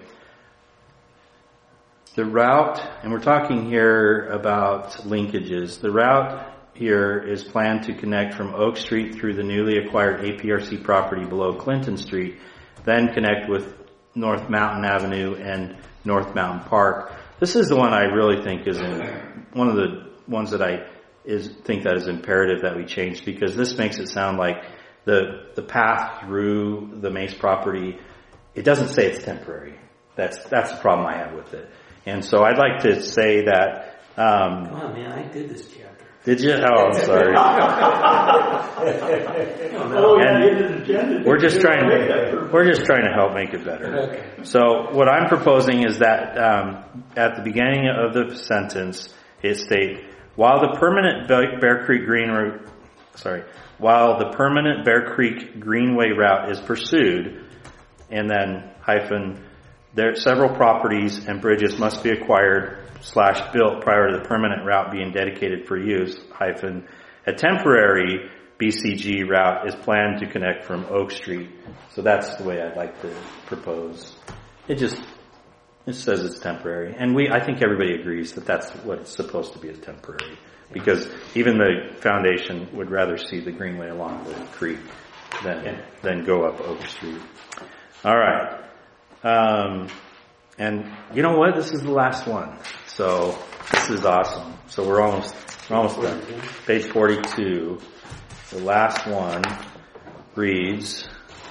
the route, and we're talking here about linkages, the route here is planned to connect from Oak Street through the newly acquired A P R C property below Clinton Street, then connect with North Mountain Avenue and North Mountain Park. This is the one I really think is in, one of the ones that I is think that is imperative that we change, because this makes it sound like the the path through the Mace property, it doesn't say it's temporary. That's that's the problem I have with it. And so I'd like to say that. Um, Come on, man! I did this chapter. Did you? Oh, I'm sorry. Oh, yeah, you did an agenda. We're just trying to we're just trying to help make it better. Okay. So what I'm proposing is that um, at the beginning of the sentence, it states, while the permanent Bear Creek Green route, sorry, while the permanent Bear Creek Greenway route is pursued, and then hyphen, there several properties and bridges must be acquired slash built prior to the permanent route being dedicated for use, hyphen, a temporary B C G route is planned to connect from Oak Street. So that's the way I'd like to propose. It just, it says it's temporary. And we, I think everybody agrees that that's what it's supposed to be, is temporary. Because even the foundation would rather see the Greenway along the creek than, than go up Oak Street. All right. Um, and you know what? This is the last one. So this is awesome. So we're almost we're almost done. Page forty-two. The last one reads,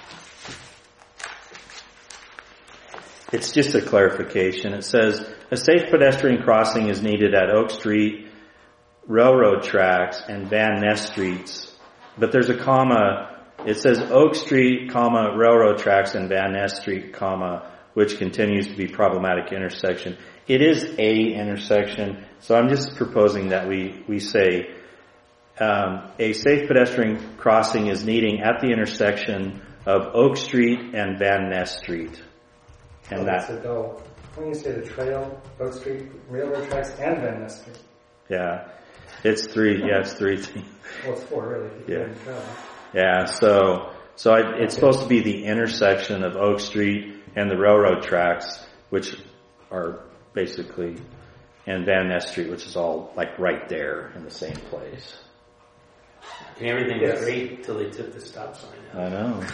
it's just a clarification. It says, a safe pedestrian crossing is needed at Oak Street, railroad tracks, and Van Ness Streets. But there's a comma. It says Oak Street, comma, railroad tracks, and Van Ness Street, comma, which continues to be problematic intersection. It is a intersection, so I'm just proposing that we, we say, um, a safe pedestrian crossing is needing at the intersection of Oak Street and Van Ness Street. And oh, that, that's a dull. When you say the trail, Oak Street, railroad tracks, and Van Ness Street. yeah, it's three, yeah, it's three. Well, it's four, really. Yeah. Yeah, so, so I, it's supposed to be the intersection of Oak Street and the railroad tracks, which are basically, and Van Ness Street, which is all like right there in the same place. And everything Yes. was great until they took the stop sign out. I know.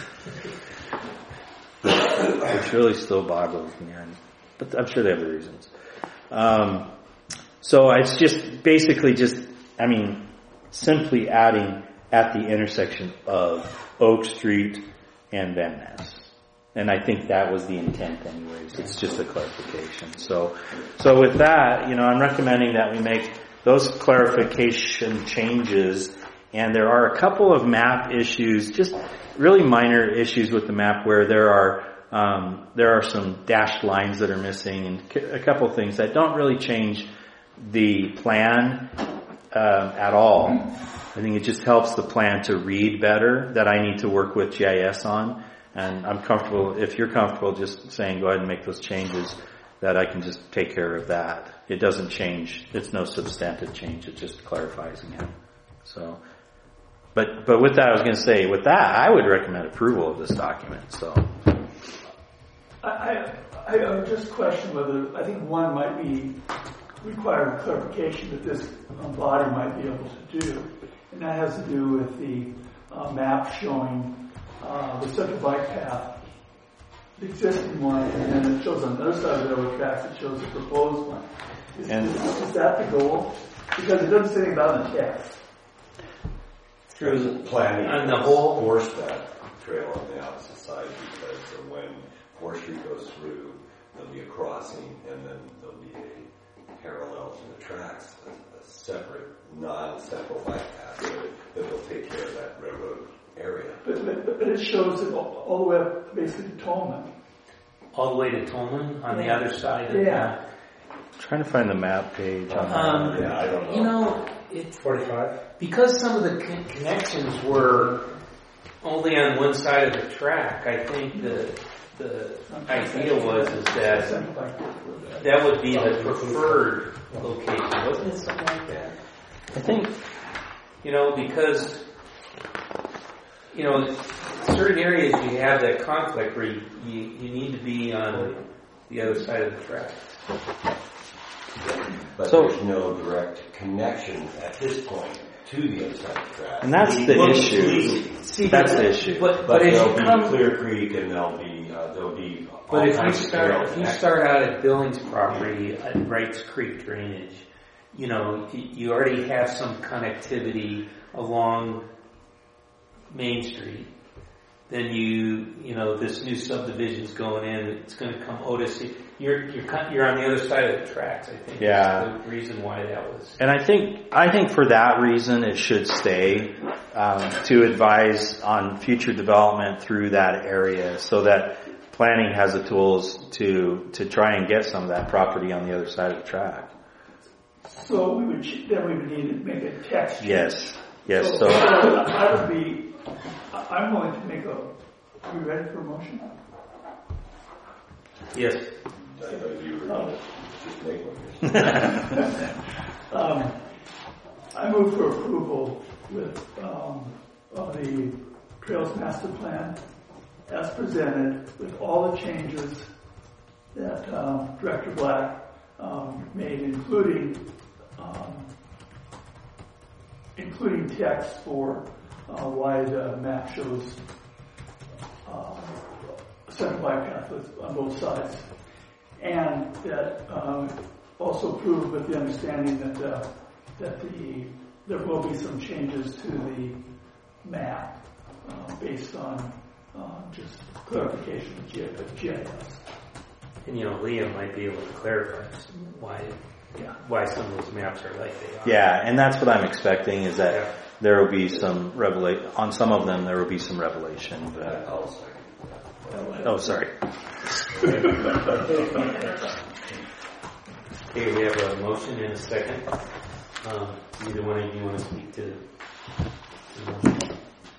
Which really still boggles me, but I'm sure they have the reasons. Um, so it's just basically just, I mean, simply adding at the intersection of Oak Street and Van Ness. And I think that was the intent anyways. It's just a clarification. So, so with that, you know, I'm recommending that we make those clarification changes. And there are a couple of map issues, just really minor issues with the map where there are, um, there are some dashed lines that are missing and a couple of things that don't really change the plan, uh, at all. I think it just helps the plan to read better, that I need to work with G I S on. And I'm comfortable, if you're comfortable just saying go ahead and make those changes, that I can just take care of that. It doesn't change, it's no substantive change, it just clarifies again. So, but, but with that I was going to say, with that I would recommend approval of this document, so. I, I, I would just question whether, I think one might be require clarification that this um, body might be able to do. And that has to do with the uh, map showing uh, the central bike path, the existing one, and then it shows on the other side of the railroad tracks, it shows the proposed one. Is, And- is, is that the goal? Because it doesn't say anything about it in the text. Through Planning on the whole, force that trail on the opposite side, because when Fourth Street goes through, there'll be a crossing and then there'll be a parallel to the tracks, a, a separate, non-central bike path that, that will take care of that railroad area. But, but, but it shows it all, all the way up basically to Tolman. all the way to Tolman on the Yeah. other side of Yeah. Trying to find the map page on Um, Yeah, I don't know. You know, it's forty-five? because some of the con- connections were only on one side of the track. I think the the idea was is that Central bike path. that would be the preferred location, wasn't it? Something like that. I think You know, because you know certain areas you have that conflict where you, you, you need to be on the other side of the track. But So- there's no direct connection at this point to the other side of the track. And that's the Well, issue. see, That's the issue. But, But, but if there'll you be come, Clear Creek, and there'll be uh, there'll be. all but if you kinds of start, trail if you connections. start out at Billings property at Wrights Creek drainage, you know, y- you already have some connectivity along Main Street. Then you, you know, this new subdivision's going in. It's going to come Otis. You're you're cut- you're on the other side of the tracks. I think. Yeah. That's the reason why that was. And I think I think for that reason it should stay um, to advise on future development through that area, so that planning has the tools to to try and get some of that property on the other side of the track. So we would, ch- then we would need to make a text change. Yes, yes. So So I would be, I- I'm willing to make a, are we ready for a motion? Yes. I thought you were just make one. Um, I move for approval with, um, of the Trails Master Plan as presented with all the changes that, um, Director Black, um, made, including, um, including text for, uh, why the map shows, um, central bike path with- on both sides. And that, um, also approved with the understanding that, uh, that the, there will be some changes to the map, uh, based on, uh, just clarification of G- of G I S. And you know, Liam might be able to clarify why, Yeah. why some of those maps are like they are. yeah, and that's what I'm expecting is that Yeah. there will be some revelation on some of them. There will be some revelation. But, I'll second that. oh, sorry. Okay, we have a motion and a second. Um, either one of you want to speak to the motion?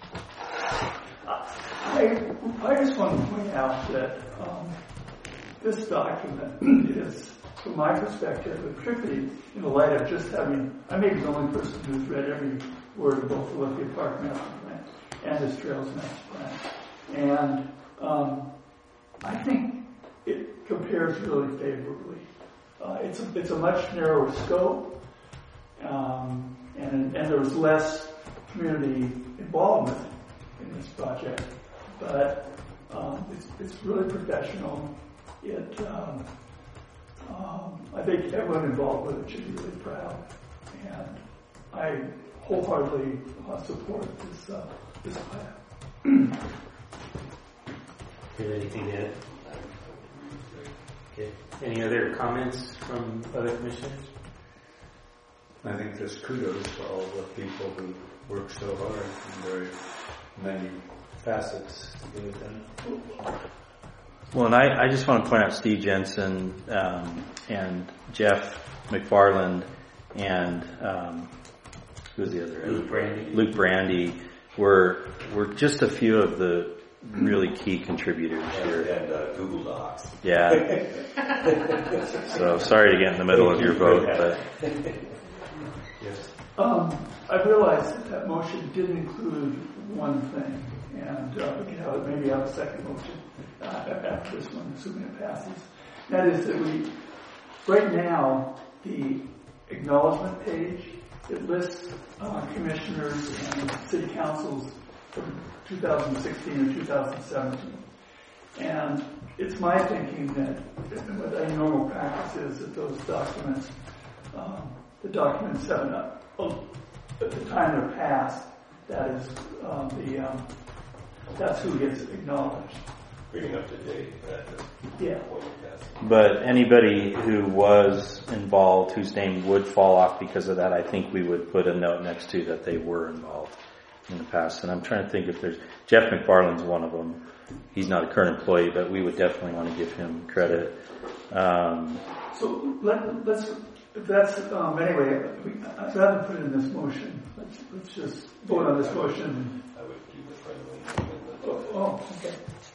I, I just want to point out that, um, this document is, from my perspective, particularly in the light of just having, I may be the only person who's read every word of both the Lithia Park Master Plan and this Trails Master Plan. And, um, I think it compares really favorably. Uh, it's a, it's a much narrower scope, um, and, and there's less community involvement in this project, but, um, it's, it's really professional. It, um, um, I think everyone involved with it should be really proud, and I wholeheartedly uh, support this uh, this plan. Do you have anything to add? Okay. Any other comments from other commissioners? I think just kudos to all the people who work so hard in very many facets to get it done. Well, and I, I just want to point out Steve Jensen um, and Jeff McFarland and um, who's the other? Luke Brandy. Luke Brandy were were just a few of the really key contributors And, here. and uh, Google Docs. Yeah. So sorry to get in the middle of your vote, but Yes. Um, I realized that that motion did include one thing, and uh, we can have maybe have a second motion uh, after this one, assuming it passes. That is that we, right now, the acknowledgement page, it lists uh, commissioners and city councils from two thousand sixteen and two thousand seventeen. And it's my thinking that what a normal practice is that those documents, um, the documents seven up, oh, at the time they're passed, that is um, the um, that's who gets acknowledged. Bringing up to date at the Yeah. point of passing. but anybody who was involved whose name would fall off because of that, I think we would put a note next to that they were involved in the past. And I'm trying to think if there's Jeff McFarland's one of them. He's not a current employee, but we would definitely want to give him credit. Um, So let, let's, if that's, um, anyway, we, I'd rather put it in this motion. Let's, let's just vote on this motion. I would do the friendly amendment. Oh, oh, okay.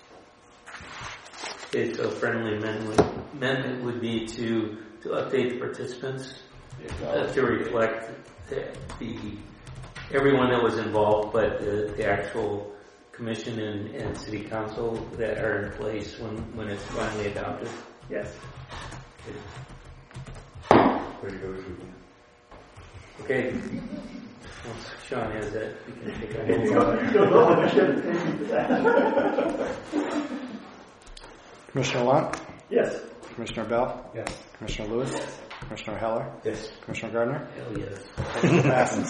Okay, so friendly amendment, amendment would be to, to update the participants uh, to reflect the, the everyone that was involved, but the, the actual commission and, and city council that are in place when, when it's finally adopted? Yes. Where do you go to? Okay. Once Sean has that, we can take a You vote. don't don't know how much attention to that. Commissioner Lunt? Yes. Commissioner Bell? Yes. Commissioner Lewis? Commissioner Heller? Yes. Commissioner Gardner? Hell yes. Passes.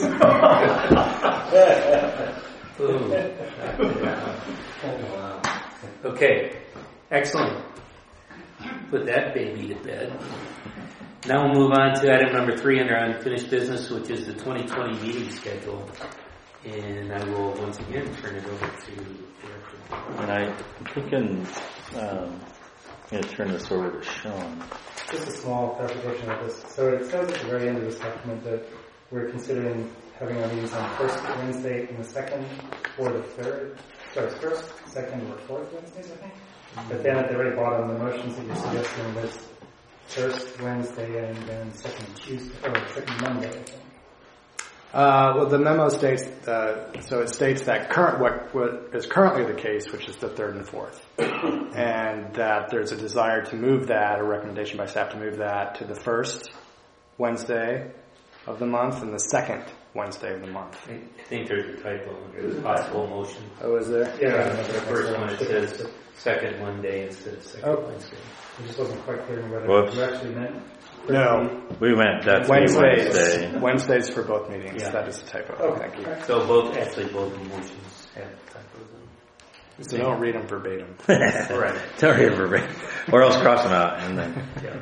Boom. Knocked it out. Okay. Excellent. Put that baby to bed. Now we'll move on to item number three under unfinished business, which is the twenty twenty meeting schedule. And I will once again turn it over to Director. And I, I'm thinking, um, I'm going to turn this over to Sean. Just a small clarification of this. So it says at the very end of this document that we're considering having our meetings on first Wednesday and the second or the third. Sorry, first, second, or fourth Wednesdays, I think. But then at the very bottom, the motions that you're suggesting was first Wednesday and then second Tuesday, or second Monday, I think. Uh, well, the memo states, uh, so it states that current what, what is currently the case, which is the third and fourth, and that there's a desire to move that, a recommendation by staff to move that to the first Wednesday of the month and the second Wednesday of the month. I think there's a typo under the possible motion. Oh, is there? Yeah, The first one, it says second Monday instead of second Oh. Wednesday. It just wasn't quite clear whether Whoops. you actually meant. No. We went, that's Wednesdays. Wednesday. Wednesdays for both meetings. Yeah. That is a typo. Okay. Thank you. So both, actually both motions have typos in them. So don't read them verbatim. Right. Don't read verbatim. Or else cross them out and then. Yeah.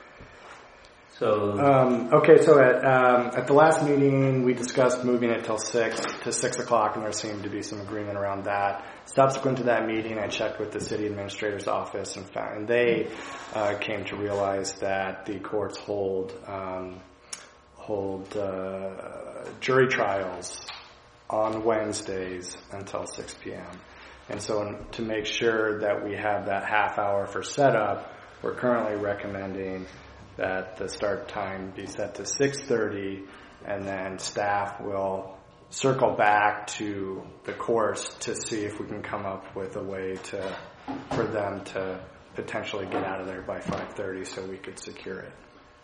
So, Um, okay, so at um, at the last meeting, we discussed moving it till six to six o'clock, and there seemed to be some agreement around that. Subsequent to that meeting, I checked with the city administrator's office, and found and they uh, came to realize that the courts hold um, hold uh, jury trials on Wednesdays until six p.m. And so, to make sure that we have that half hour for setup, we're currently recommending that the start time be set to six thirty, and then staff will circle back to the course to see if we can come up with a way to for them to potentially get out of there by five thirty so we could secure it.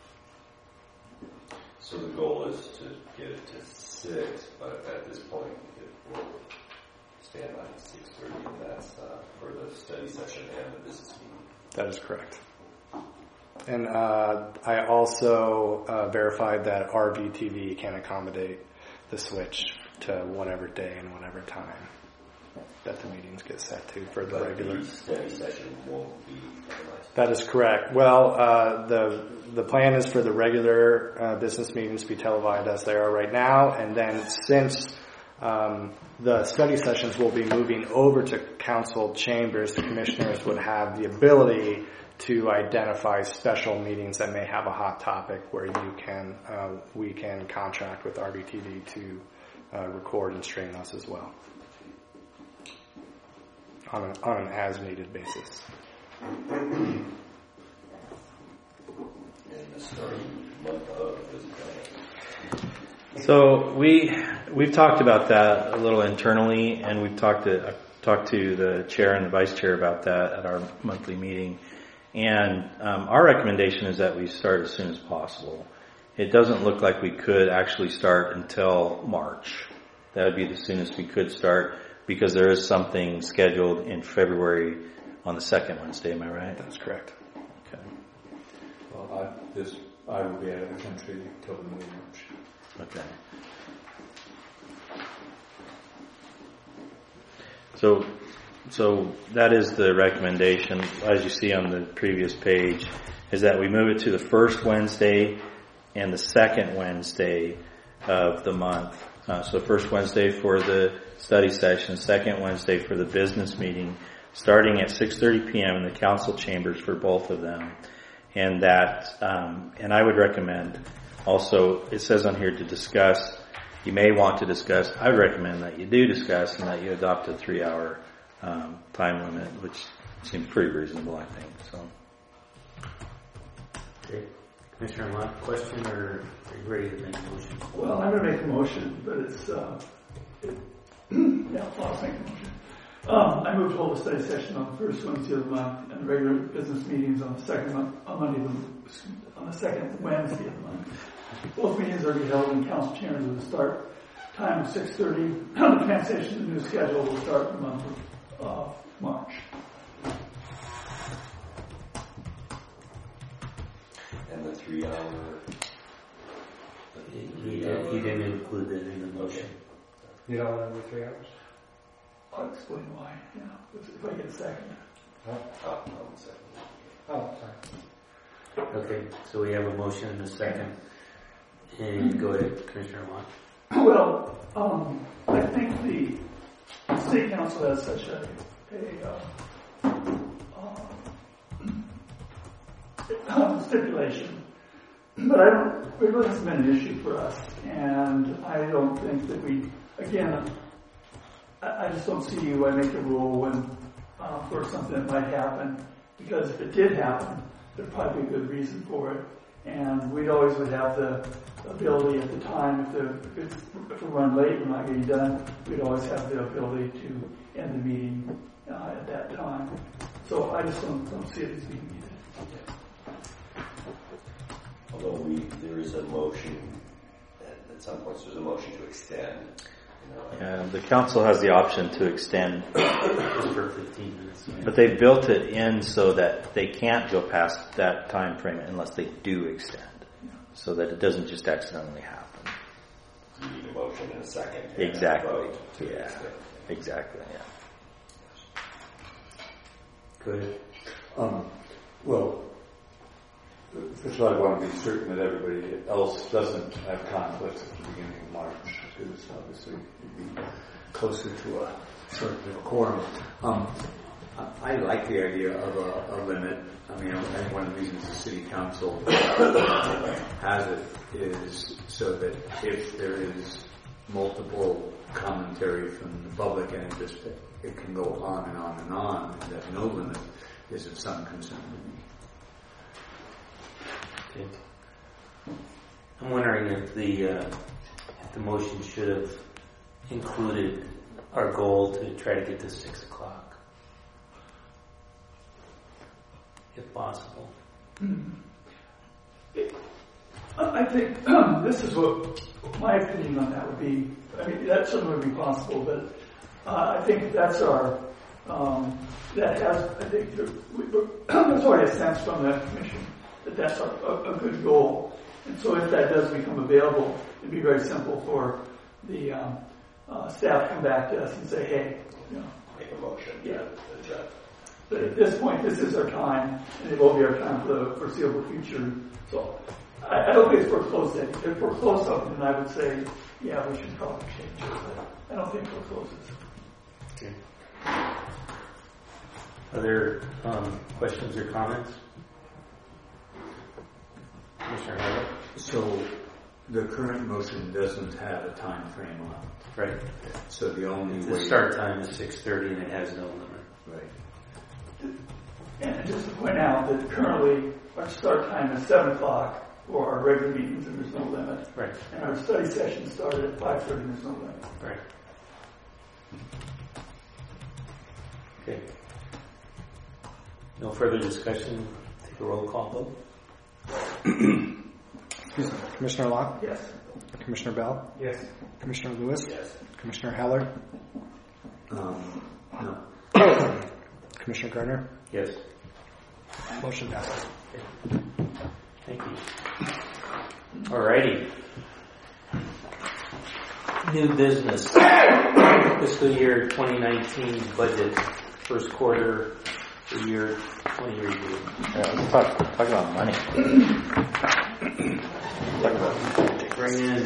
So the goal is to get it to six, but at this point it will stand on six thirty, and that's uh, for the study session and the business meeting. That is correct. And uh, I also uh, verified that R V T V can accommodate the switch to whatever day and whatever time that the meetings get set to for the But regular. the study session won't be televised. That is correct. Well, uh, the the plan is for the regular uh, business meetings to be televised as they are right now, and then since um, the study sessions will be moving over to council chambers, the commissioners would have the ability to identify special meetings that may have a hot topic where you can uh, we can contract with R V T V to uh, record and stream those as well on an, on an as needed basis. And the starting month of is coming. So we we've talked about that a little internally, and we've talked to I've talked to the chair and the vice chair about that at our monthly meeting. And um, our recommendation is that we start as soon as possible. It doesn't look like we could actually start until March. That would be the soonest we could start, because there is something scheduled in February on the second Wednesday. Am I right? That's correct. Okay. Well, I, this, I will be out of the country till the middle of March. Okay. So, so that is the recommendation, as you see on the previous page, is that we move it to the first Wednesday and the second Wednesday of the month. Uh, so first Wednesday for the study session, second Wednesday for the business meeting, starting at six thirty p.m. in the council chambers for both of them. And that, um, and I would recommend also, it says on here to discuss, you may want to discuss, I would recommend that you do discuss and that you adopt a three hour um, time limit, which seems pretty reasonable, I think. So. okay. Commissioner Lott, question, or are you ready to make a motion? Well, I'm going to make a motion, but it's, uh, it, yeah, I'll make a motion. Um, I moved to hold a study session on the first Wednesday of the month and regular business meetings on the second month, on Monday, the, on the second Wednesday of the month. Both meetings are to be held in council chambers with a start time of six thirty. The transition to the new schedule will start in the month of uh, March. And the three hour. He, he, did, he didn't include that in the motion. You don't want to do three hours? I'll explain why, yeah, if if I get a second. Oh, Oh, no, one second. oh sorry. Okay, so we have a motion and a second. And go ahead, Commissioner Watt. Well, um, I think the state council has such a, a uh, uh, stipulation, but I don't, it really hasn't been an issue for us, and I don't think that we, again, I, I just don't see why make a rule when, uh, for something that might happen, because if it did happen, there'd probably be a good reason for it. And we'd always would have the ability at the time, if, the, if, it's, if we run late, we're not getting done, we'd always have the ability to end the meeting uh, at that time. So I just don't, don't see it as being needed. Although we, there is a motion, at, at some points there's a motion to extend. You know, And the council has the option to extend, Just for fifteen minutes. but they built it in so that they can't go past that time frame unless they do extend, so that it doesn't just accidentally happen. you need a motion and a second. And Exactly. A vote to Yeah. extend. Exactly. Yeah. Good. Um, well, first of all, I want to be certain that everybody else doesn't have conflicts at the beginning of March, because obviously you'd be closer to a sort of a quorum. Um, I like the idea of a, a limit. I mean, I think one of the reasons the city council has it is so that if there is multiple commentary from the public and it just it can go on and on and on, and that no limit is of some concern to me. Okay. I'm wondering if the uh, if the motion should have included our goal to try to get to six o'clock, if possible. I think um, this is what my opinion on that would be. I mean, that certainly would be possible, but uh, I think that's our, um, that has, I think, there- we- there's already a sense from the commission that that's a, a, a good goal. And so if that does become available, it'd be very simple for the um, uh, staff to come back to us and say, hey, you know, Make a motion. Yeah. Is that- but at this point, this is our time, and it will be our time for the foreseeable future. So I, I don't think it's foreclosed. If foreclosed something, then I would say, yeah, we should probably change it. But I don't think forecloses. Okay. Other um, questions or comments? Commissioner Heller? So the current motion doesn't have a time frame on it. Right. So the only The way... start time is six thirty and it has no limit. Right. And just to point out that currently our start time is seven o'clock for our regular meetings, and there's no limit. Right. And our study session started at five thirty, and there's no limit. Right. Okay. No further discussion. Take a roll call vote. Excuse me. Commissioner Locke? Yes. Commissioner Bell? Yes. Commissioner Lewis? Yes. Commissioner Heller? Um, no. Commissioner Gardner? Yes. Motion passes. Thank you. Alrighty. New business. Fiscal year twenty nineteen budget. First quarter, the year twenty review. Yeah, let's talk, talk about money. Talk about Bring in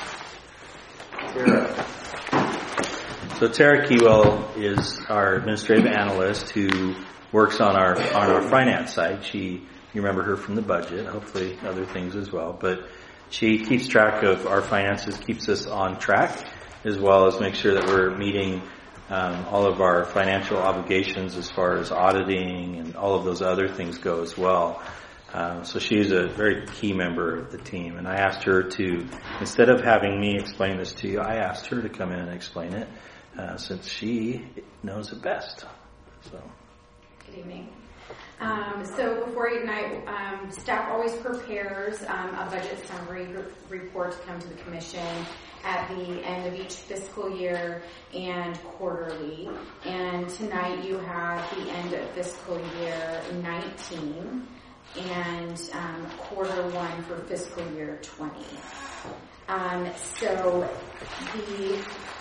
Tara. So Tara Keywell is our administrative analyst who works on our on our finance side. She, you remember her from the budget, hopefully other things as well. But she keeps track of our finances, keeps us on track, as well as make sure that we're meeting um, all of our financial obligations as far as auditing and all of those other things go as well. Um, so she's a very key member of the team. And I asked her to, instead of having me explain this to you, I asked her to come in and explain it. uh, since she knows it best. So. Good evening. Um, so before tonight, um, staff always prepares um, a budget summary report to come to the commission at the end of each fiscal year and quarterly. And tonight you have the end of fiscal year nineteen and um, quarter one for fiscal year twenty. Um, so the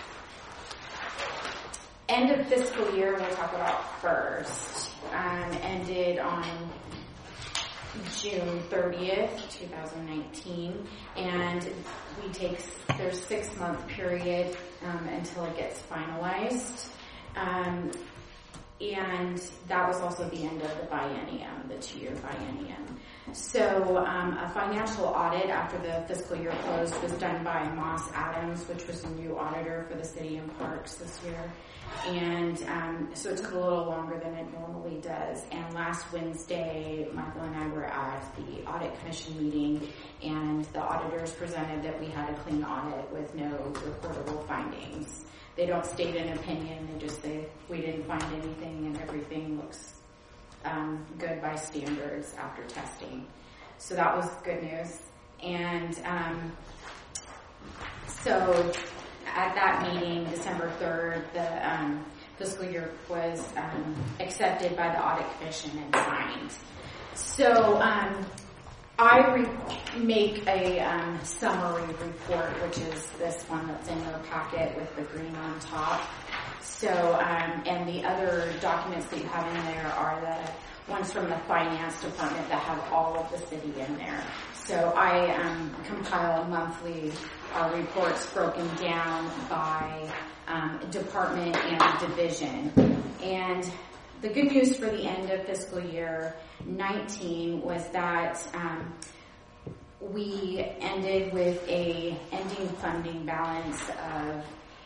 end of fiscal year we'll talk about first. Um, ended on June thirtieth, twenty nineteen, and we take there's six month period um, until it gets finalized, um, and that was also the end of the biennium, the two year biennium. So um, a financial audit after the fiscal year closed was done by Moss Adams, which was a new auditor for the city and parks this year. And um, so it took a little longer than it normally does. And last Wednesday, Michael and I were at the audit commission meeting, and the auditors presented that we had a clean audit with no reportable findings. They don't state an opinion, they just say we didn't find anything and everything looks um, good by standards after testing. So that was good news. And um, so at that meeting, December third, the um, fiscal year was um, accepted by the audit commission and signed. So um, I re- make a um, summary report, which is this one that's in your packet with the green on top. So, um, and the other documents that you have in there are the ones from the finance department that have all of the city in there. So I um, compile monthly uh, reports broken down by um, department and division. And the good news for the end of fiscal year nineteen was that um, we ended with a ending funding balance of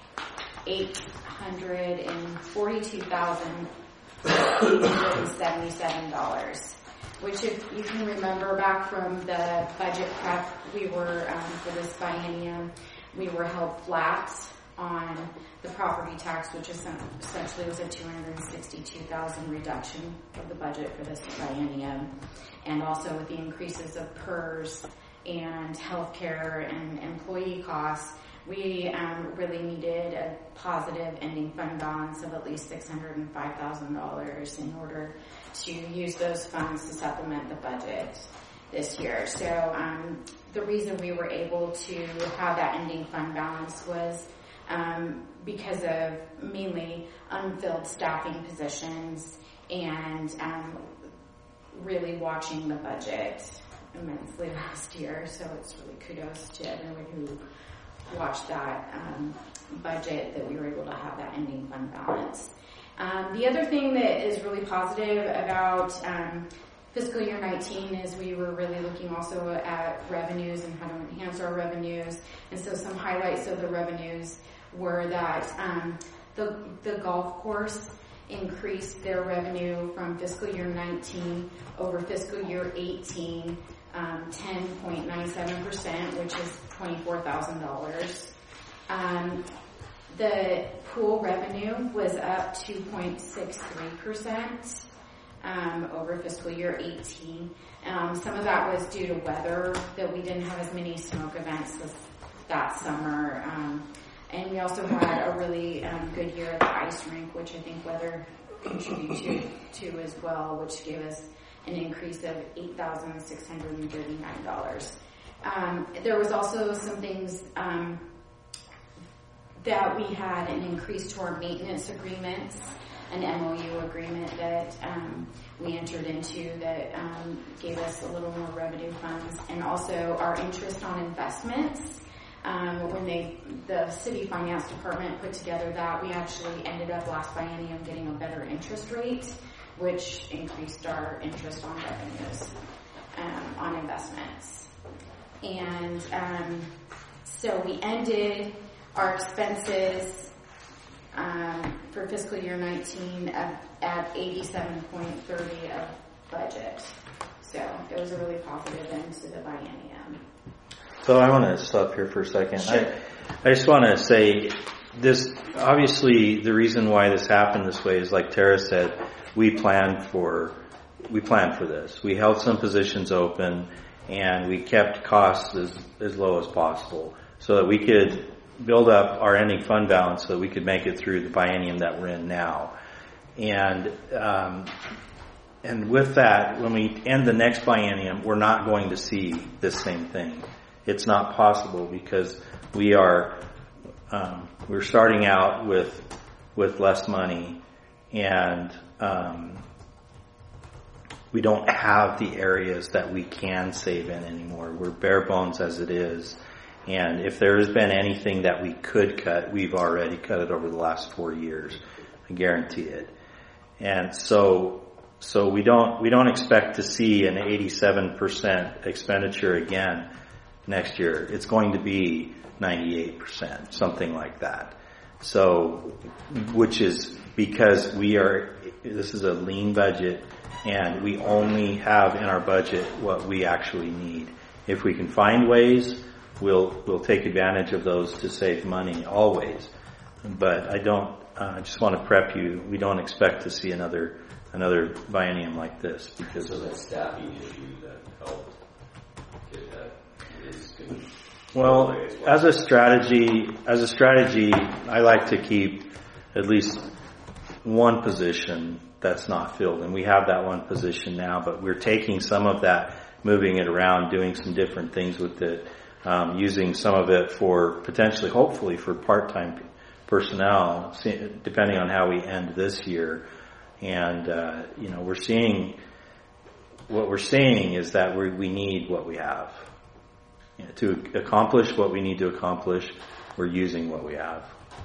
eight hundred forty-two thousand eight hundred seventy-seven dollars. Which, if you can remember back from the budget prep, we were, um, for this biennium, we were held flat on the property tax, which essentially was a two hundred sixty-two thousand dollars reduction of the budget for this biennium. And also with the increases of P E R S and healthcare and employee costs, we um, really needed a positive ending fund balance of at least six hundred five thousand dollars in order to use those funds to supplement the budget this year. So um, the reason we were able to have that ending fund balance was um, because of mainly unfilled staffing positions and um, really watching the budget immensely last year. So it's really kudos to everyone who watched that um, budget, that we were able to have that ending fund balance. Um, the other thing that is really positive about um, fiscal year nineteen is we were really looking also at revenues and how to enhance our revenues. And so some highlights of the revenues were that um, the, the golf course increased their revenue from fiscal year nineteen over fiscal year eighteen, um, ten point nine seven percent, which is twenty-four thousand dollars. Um, the pool revenue was up two point six three percent um, over fiscal year eighteen. Um, some of that was due to weather, that we didn't have as many smoke events this, that summer. Um, and we also had a really um, good year at the ice rink, which I think weather contributed to, to as well, which gave us an increase of eight thousand six hundred thirty-nine dollars. Um, there was also some things um, that we had an increase to our maintenance agreements, an M O U agreement that um, we entered into that um, gave us a little more revenue funds, and also our interest on investments. Um, when they, the city finance department put together that, we actually ended up last biennium getting a better interest rate, which increased our interest on revenues um, on investments. And um, so we ended our expenses um, for fiscal year nineteen at, at eighty-seven point three zero of budget. So it was a really positive end to the biennium. So I want to stop here for a second. Sure. I, I just want to say this, obviously, the reason why this happened this way is, like Tara said, we planned for, we planned for this. We held some positions open, and we kept costs as, as low as possible so that we could build up our ending fund balance so that we could make it through the biennium that we're in now. And, um, and with that, when we end the next biennium, we're not going to see this same thing. It's not possible because we are, um, we're starting out with, with less money, and, um, we don't have the areas that we can save in anymore. We're bare bones as it is. And if there has been anything that we could cut, we've already cut it over the last four years. I guarantee it. And so, so we don't, we don't expect to see an eighty-seven percent expenditure again next year. It's going to be ninety-eight percent, something like that. So, which is because we are, this is a lean budget, and we only have in our budget what we actually need. If we can find ways, we'll we'll take advantage of those to save money always. But I don't. Uh, I just want to prep you. We don't expect to see another another biennium like this because so that staffing issue that helped get that is going to. Well, as a strategy, as a strategy, I like to keep at least one position that's not filled, and we have that one position now, but we're taking some of that, moving it around, doing some different things with it, um, using some of it for potentially, hopefully, for part-time personnel, depending on how we end this year. And, uh, you know, we're seeing, what we're seeing is that we we need what we have. You know, to accomplish what we need to accomplish, we're using what we have.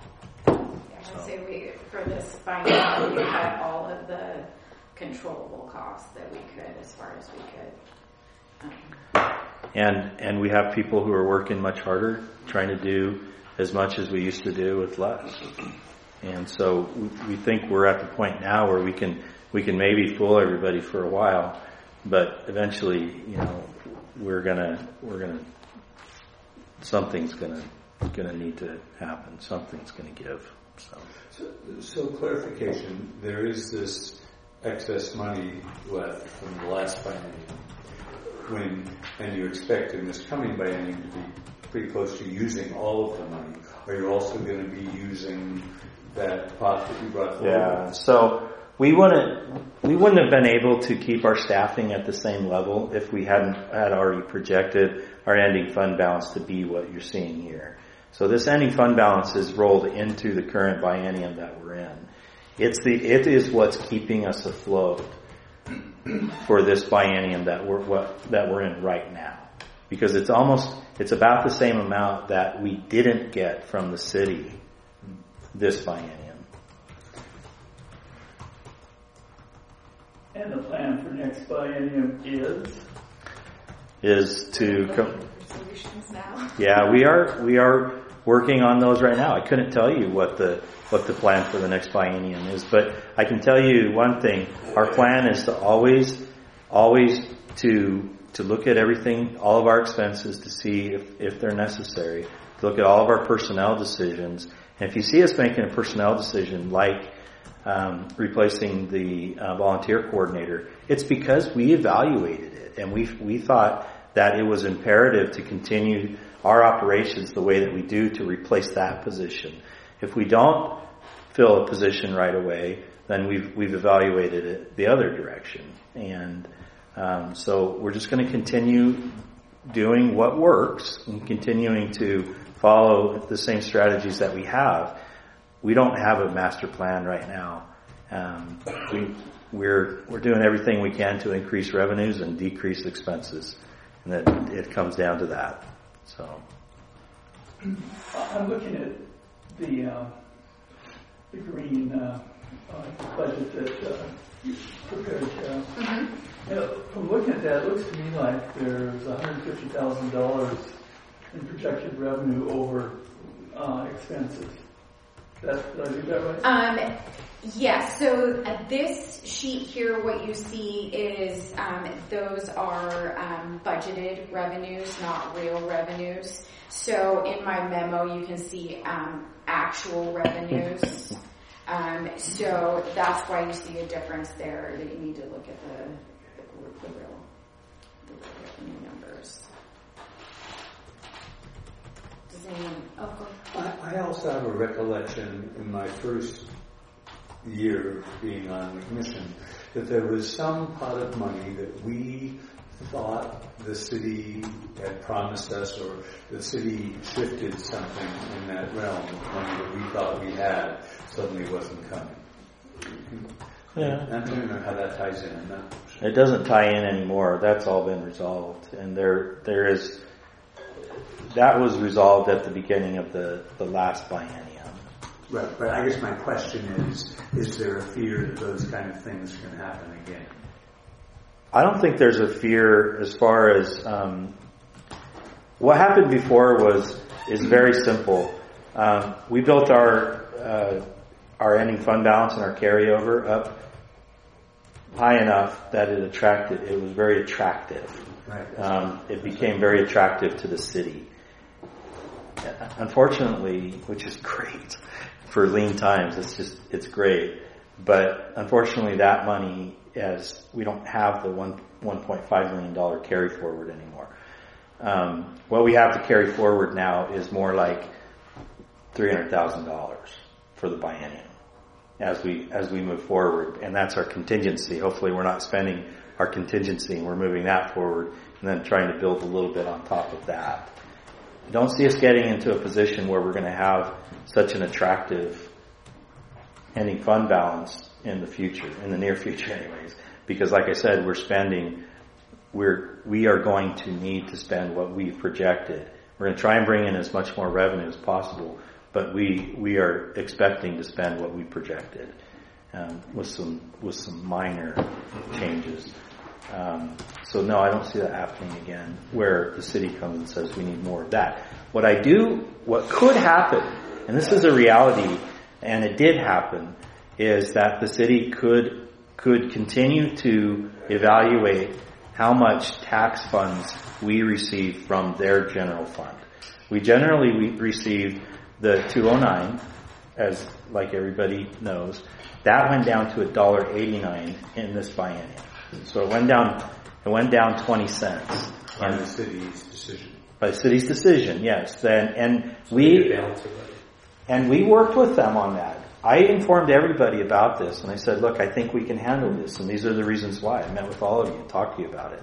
I would say we, for this biennium, we had all of the controllable costs that we could, as far as we could. Um, and and we have people who are working much harder, trying to do as much as we used to do with less. And so we, we think we're at the point now where we can we can maybe fool everybody for a while, but eventually, you know, we're gonna we're gonna something's gonna gonna need to happen. Something's gonna give. So. So, so clarification, there is this excess money left from the last biennium, when, and you expect in this coming biennium to be pretty close to using all of the money. Are you also going to be using that pot that you brought forward? Yeah, so we wouldn't, we wouldn't have been able to keep our staffing at the same level if we hadn't had already projected our ending fund balance to be what you're seeing here. So this ending fund balance is rolled into the current biennium that we're in. It's the, it is what's keeping us afloat for this biennium that we're, what, that we're in right now. Because it's almost, it's about the same amount that we didn't get from the city this biennium. And the plan for next biennium is? Is to come. Solutions now. Yeah, we are, we are working on those right now. I couldn't tell you what the what the plan for the next biennium is, but I can tell you one thing. Our plan is to always, always to to look at everything, all of our expenses, to see if, if they're necessary, to look at all of our personnel decisions. And if you see us making a personnel decision like um, replacing the uh, volunteer coordinator, it's because we evaluated it, and we we thought that it was imperative to continue our operations the way that we do to replace that position. If we don't fill a position right away, then we've we've evaluated it the other direction. And um, so we're just going to continue doing what works and continuing to follow the same strategies that we have. We don't have a master plan right now. Um, we, we're we're doing everything we can to increase revenues and decrease expenses. And that it comes down to that. So I'm looking at the uh, the green uh, uh, budget that uh, you prepared. Uh, mm-hmm. You know, from looking at that, it looks to me like there's one hundred fifty thousand dollars in projected revenue over uh, expenses. That, did I do that right? Um, yes, so uh, this sheet here, what you see is um, those are um, budgeted revenues, not real revenues. So in my memo, you can see um, actual revenues. Um, so that's why you see a difference there, that you need to look at the, the, the real the real revenue numbers. Does anyone, oh, go ahead. I, I also have a recollection in my first year of being on the commission that there was some pot of money that we thought the city had promised us, or the city shifted something in that realm. Money that we thought we had suddenly wasn't coming. Yeah. I don't know how that ties in. I'm not sure. It doesn't tie in anymore. That's all been resolved, and there there is that was resolved at the beginning of the, the last biennium. Right, but I guess my question is: is there a fear that those kind of things can happen again? I don't think there's a fear as far as um, what happened before was is very simple. Um, we built our uh, our ending fund balance and our carryover up high enough that it attracted. It was very attractive. Right. Um, it became very attractive to the city. Unfortunately, which is great for lean times, it's just it's great. But unfortunately, that money, as we don't have the one one point five million dollar carry forward anymore. Um, what we have to carry forward now is more like three hundred thousand dollars for the biennium as we as we move forward, and that's our contingency. Hopefully, we're not spending our contingency, and we're moving that forward, and then trying to build a little bit on top of that. I don't see us getting into a position where we're going to have such an attractive ending fund balance in the future, in the near future anyways, because like I said, we're spending, we're, we are going to need to spend what we've projected. We're going to try and bring in as much more revenue as possible, but we, we are expecting to spend what we projected, um, with some, with some minor changes. Um, so no, I don't see that happening again, where the city comes and says we need more of that. What I do, what could happen, and this is a reality, and it did happen, is that the city could could continue to evaluate how much tax funds we receive from their general fund. We generally we receive the two oh nine, as like everybody knows. That went down to one dollar eighty-nine in this biennium. So it went down it went down twenty cents. By the city's decision. By the city's decision, yes. And and we and we worked with them on that. I informed everybody about this, and I said, look, I think we can handle this, and these are the reasons why. I met with all of you and talked to you about it.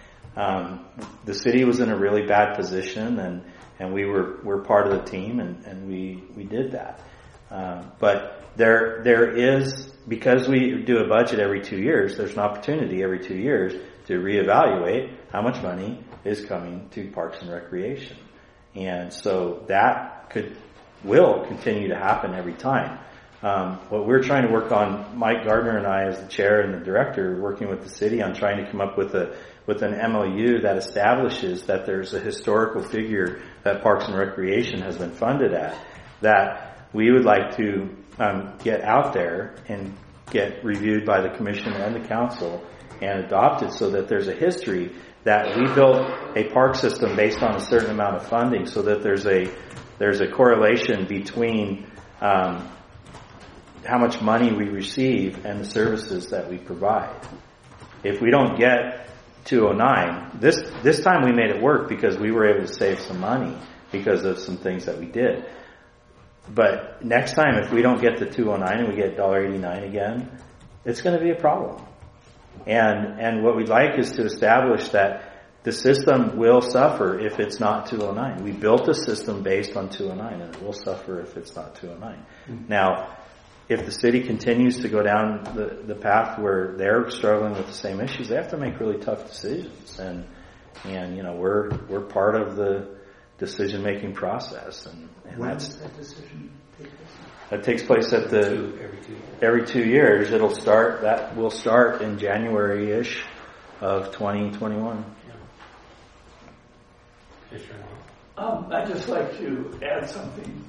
Um, the city was in a really bad position, and, and we were we're part of the team, and, and we, we did that. Um, but there there is, because we do a budget every two years, there's an opportunity every two years to reevaluate how much money is coming to Parks and Recreation. And so that could will continue to happen every time. Um, what we're trying to work on, Mike Gardner and I as the chair and the director, working with the city on trying to come up with a with an M O U that establishes that there's a historical figure that Parks and Recreation has been funded at, that we would like to um, get out there and get reviewed by the commission and the council and adopted, so that there's a history that we built a park system based on a certain amount of funding, so that there's a there's a correlation between um, how much money we receive and the services that we provide. If we don't get two oh nine, this this time we made it work because we were able to save some money because of some things that we did. But next time, if we don't get the two oh nine and we get one dollar eighty-nine again, it's going to be a problem. And and what we'd like is to establish that the system will suffer if it's not two oh nine. We built a system based on two oh nine, and it will suffer if it's not two oh nine. Mm-hmm. Now, if the city continues to go down the, the path where they're struggling with the same issues, they have to make really tough decisions. And and you know we're we're part of the decision making process. And, and when that's does that decision take place? That takes place at the every two years. every two years. It'll start. That will start in January ish of twenty twenty-one. Um, I'd just like to add something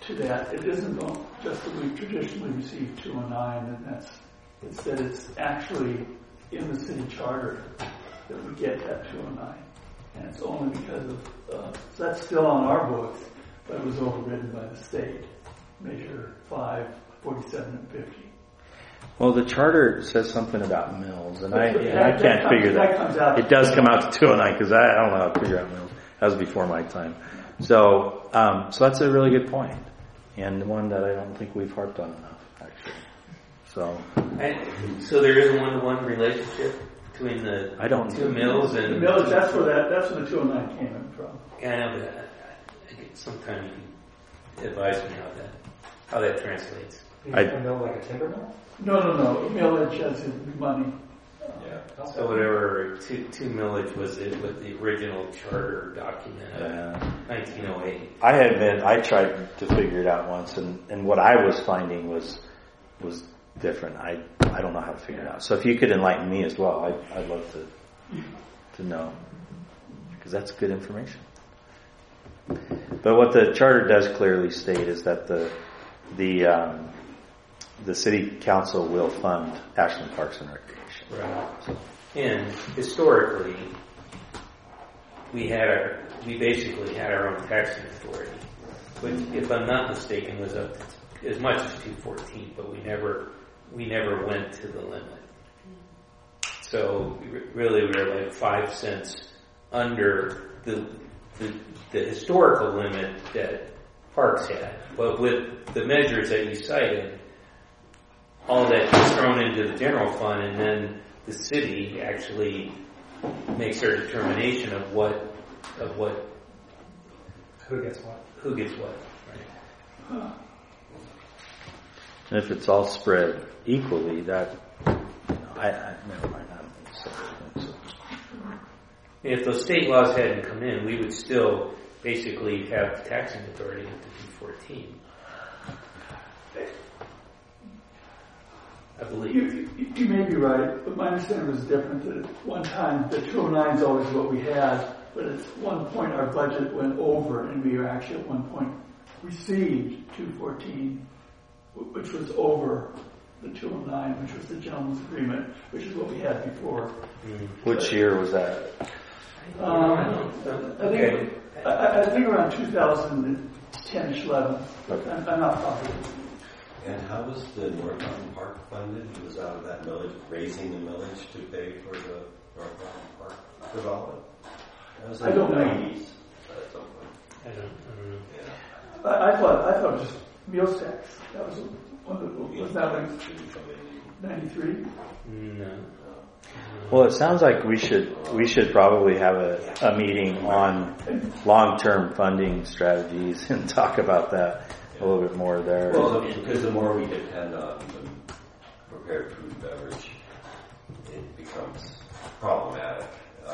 to that. It isn't just that we've traditionally received two oh nine, and that's, it's that it's actually in the city charter that we get that two oh nine. And it's only because of, uh, so that's still on our books, but it was overridden by the state. Measure five, forty-seven and fifty. Well, the charter says something about mills, and I, But and that- I that can't comes- figure that that. comes out- It does come out to two oh nine because I, I don't know how to figure out mills. That was before my time. So, um, so that's a really good point, and one that I don't think we've harped on enough, actually. So, And so there is a one-to-one relationship between the I don't- two mills and The millage, that's where that, that's where the two oh nine came in from. I know, but I, I think sometime you can advise me how that how that translates. You I- a mill like a timber mill? No, no, no, millage as in money. Yeah. So whatever two two millage was it with the original charter document of uh, nineteen oh eight. I had been, I tried to figure it out once, and, and what I was finding was was different. I I don't know how to figure it out. So if you could enlighten me as well, I'd, I'd love to to know, because that's good information. But what the charter does clearly state is that the the um, the city council will fund Ashland Parks and Recreation. Right. And historically, we had our we basically had our own taxing authority, which, if I'm not mistaken, was up to as much as two fourteen, but we never we never went to the limit. So we re- really, we were like five cents under the the, the historical limit that Parks had. But with the measures that you cited, all that gets thrown into the general fund, and then the city actually makes their determination of what of what Who gets what? who gets what. Right? And if it's all spread equally, that you know, I, I never mind. I don't think so. I think so. If those state laws hadn't come in, we would still basically have the taxing authority up to two fourteen. I believe. You, you, you may be right, but my understanding was different. That at one time, the two oh nine is always what we had, but at one point our budget went over, and we were actually at one point received two fourteen, which was over the two oh nine, which was the gentleman's agreement, which is what we had before. Mm. Which year was that? Um, I Okay. think I, I think around two thousand ten-ish, eleven. Okay. I'm, I'm not positive. And how was the North Mountain Park funded? It was out of that millage, raising the millage to pay for the North Mountain Park development? That was in I don't the know. nineties at some point. I don't, I don't know. Yeah. I, I thought I thought it was just meals tax. That was one of the, was that like ninety-three? No. Well, it sounds like we should we should probably have a, a meeting on long-term funding strategies and talk about that a little bit more there. Well, because the more we depend on the prepared food and beverage, it becomes problematic uh,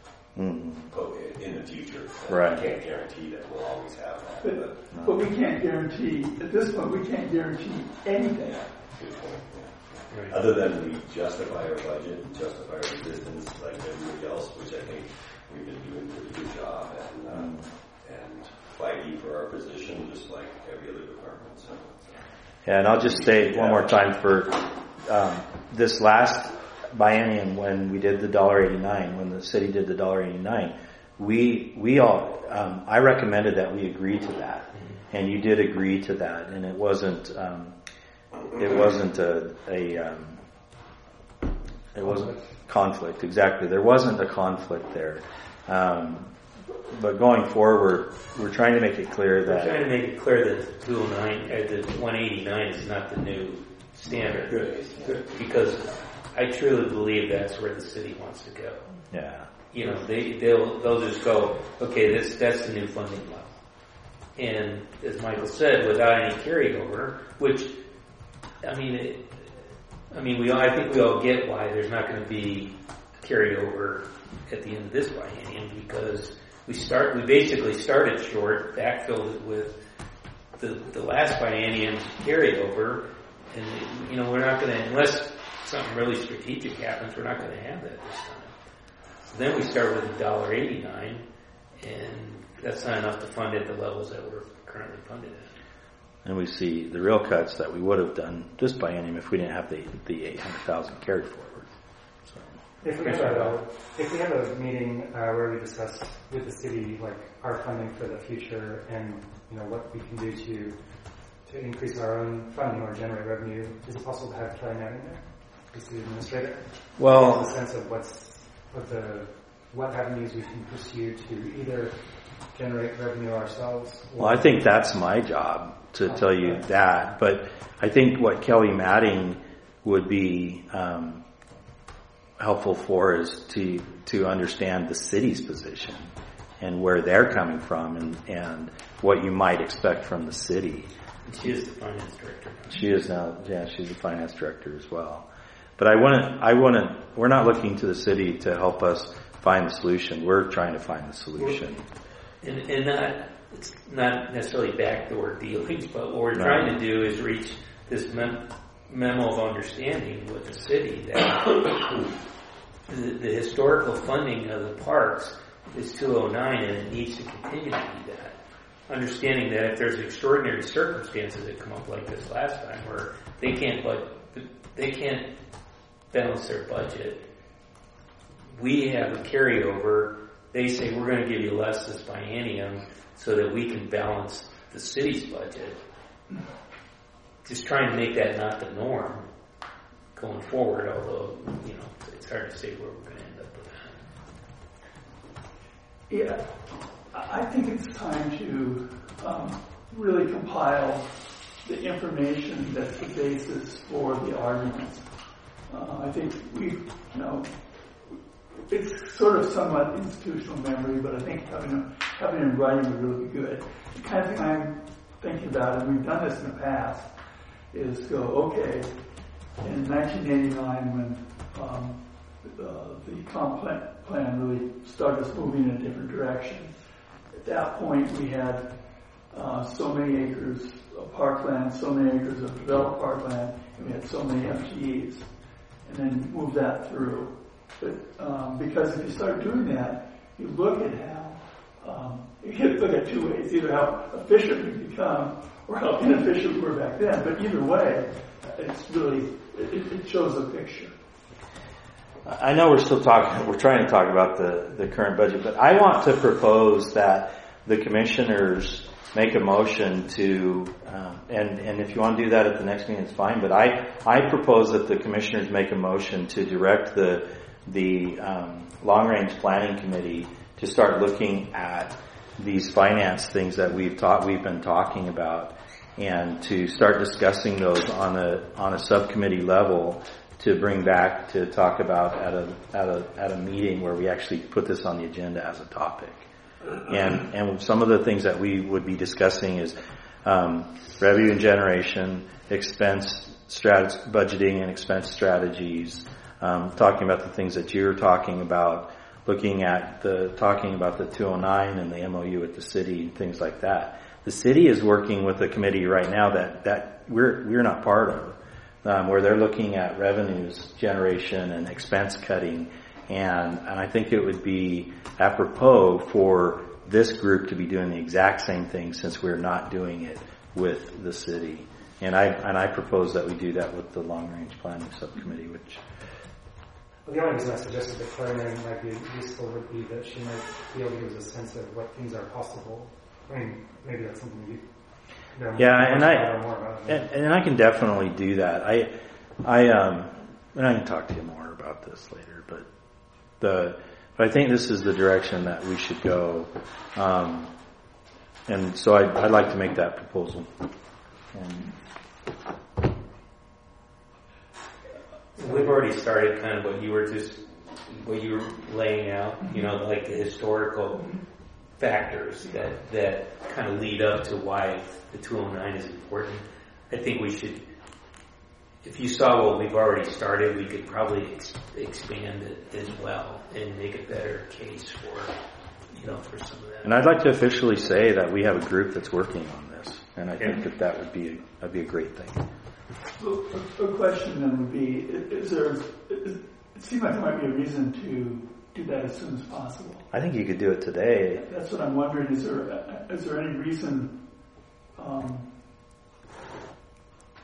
mm-hmm. in the future. Right. We can't guarantee that we'll always have that. But, But, but we can't guarantee at this point. We can't guarantee anything. yeah, good point. Yeah. Right. Other than we justify our budget, justify our existence like everybody else, which I think we've been doing a pretty good job at, um, and fighting for our position just like every other department. So, Yeah, and I'll just state one more time for um, this last biennium when we did the dollar eighty nine, when the city did the dollar eighty nine, we we all um, I recommended that we agree to that, and you did agree to that, and it wasn't um, it wasn't a, a um, it wasn't conflict exactly. There wasn't a conflict there. Um, But going forward, we're trying to make it clear We're that trying to make it clear that the two oh nine, uh, the one eighty-nine is not the new standard. Good. Because I truly believe that's where the city wants to go. yeah, You know, they, they'll, they'll just go, okay, this, that's the new funding level. And as Michael said, without any carryover, which, I mean, it, I mean, we all, I think we all get why there's not going to be carryover at the end of this biennium, because we start, we basically started short, backfilled it with the, the last biennium's carryover, and, you know, we're not going to, unless something really strategic happens, we're not going to have that this time. So then we start with a dollar eighty-nine, and that's not enough to fund at the levels that we're currently funded at. and we see the real cuts that we would have done this biennium if we didn't have the the eight hundred thousand carried forward. So. If we have a, if we have a meeting uh, where we discuss with the city like our funding for the future and you know what we can do to to increase our own funding or generate revenue, is it possible to have Kelly Manning there, the city administrator? Well, a sense of what's what the what avenues we can pursue to either generate revenue ourselves. Well, I think that's my job to oh, tell you right. that, but I think what Kelly Manning would be um, helpful for is to to understand the city's position and where they're coming from and, and what you might expect from the city. She is the finance director. She is now, yeah, she's the finance director as well. But I want to, I want to, we're not looking to the city to help us find the solution. We're trying to find the solution. And, and not, it's not necessarily backdoor dealings, but what we're no. trying to do is reach this mem- memo of understanding with the city that the, the historical funding of the parks is two oh nine and it needs to continue to be that. Understanding that if there's extraordinary circumstances that come up like this last time where they can't, but they can't balance their budget, we have a carryover. They say we're going to give you less this biennium so that we can balance the city's budget. Just trying to make that not the norm going forward, although, you know, it's hard to say where we're going to end up with that. Yeah, I think it's time to um, really compile the information that's the basis for the arguments. Uh, I think we, you know, it's sort of somewhat institutional memory, but I think having having it in writing would really be good. The kind of thing I'm thinking about, and we've done this in the past, is go, okay, in nineteen eighty-nine when um, uh, the comp plan, plan really started us moving in a different direction, at that point we had uh, so many acres of parkland, so many acres of developed parkland, and we had so many F T Es, and then move that through. But um, because if you start doing that, you look at how um, you look at two ways: either how efficient we become, or how inefficient we were back then. But either way, it's really it, it shows a picture. I know we're still talking. We're trying to talk about the the current budget, but I want to propose that the commissioners make a motion to, um, and and if you want to do that at the next meeting, it's fine. But I I propose that the commissioners make a motion to direct the the um, long range planning committee to start looking at these finance things that we've taught we've been talking about, and to start discussing those on a on a subcommittee level to bring back to talk about at a at a at a meeting where we actually put this on the agenda as a topic. And and some of the things that we would be discussing is um, revenue and generation, expense strat- budgeting and expense strategies. Um, talking about the things that you're talking about, looking at the talking about the two oh nine and the M O U with the city and things like that. The city is working with a committee right now that that we're we're not part of, um, where they're looking at revenues generation and expense cutting. And, and I think it would be apropos for this group to be doing the exact same thing since we're not doing it with the city. And I and I propose that we do that with the long range planning subcommittee, which. Well, the only reason I suggested that Claire might be useful would be that she might be able to give us a sense of what things are possible. I mean, maybe that's something you. you know, yeah, and I and, and I can definitely do that. I I um and I can talk to you more about this later, but. The, but I think this is the direction that we should go, um, and so I'd, I'd like to make that proposal. And we've already started kind of what you were just what you were laying out, you know, like the historical factors that that kind of lead up to why the two oh nine is important. I think we should. If you saw what we've already started, we could probably ex- expand it as well and make a better case for, you know, for some of that. And I'd like to officially say that we have a group that's working on this, and I think that that would be that'd be a great thing. So a, a question then would be: Is there? Is, it seems like there might be a reason to do that as soon as possible. I think you could do it today. That's what I'm wondering. Is there is there any reason? Um,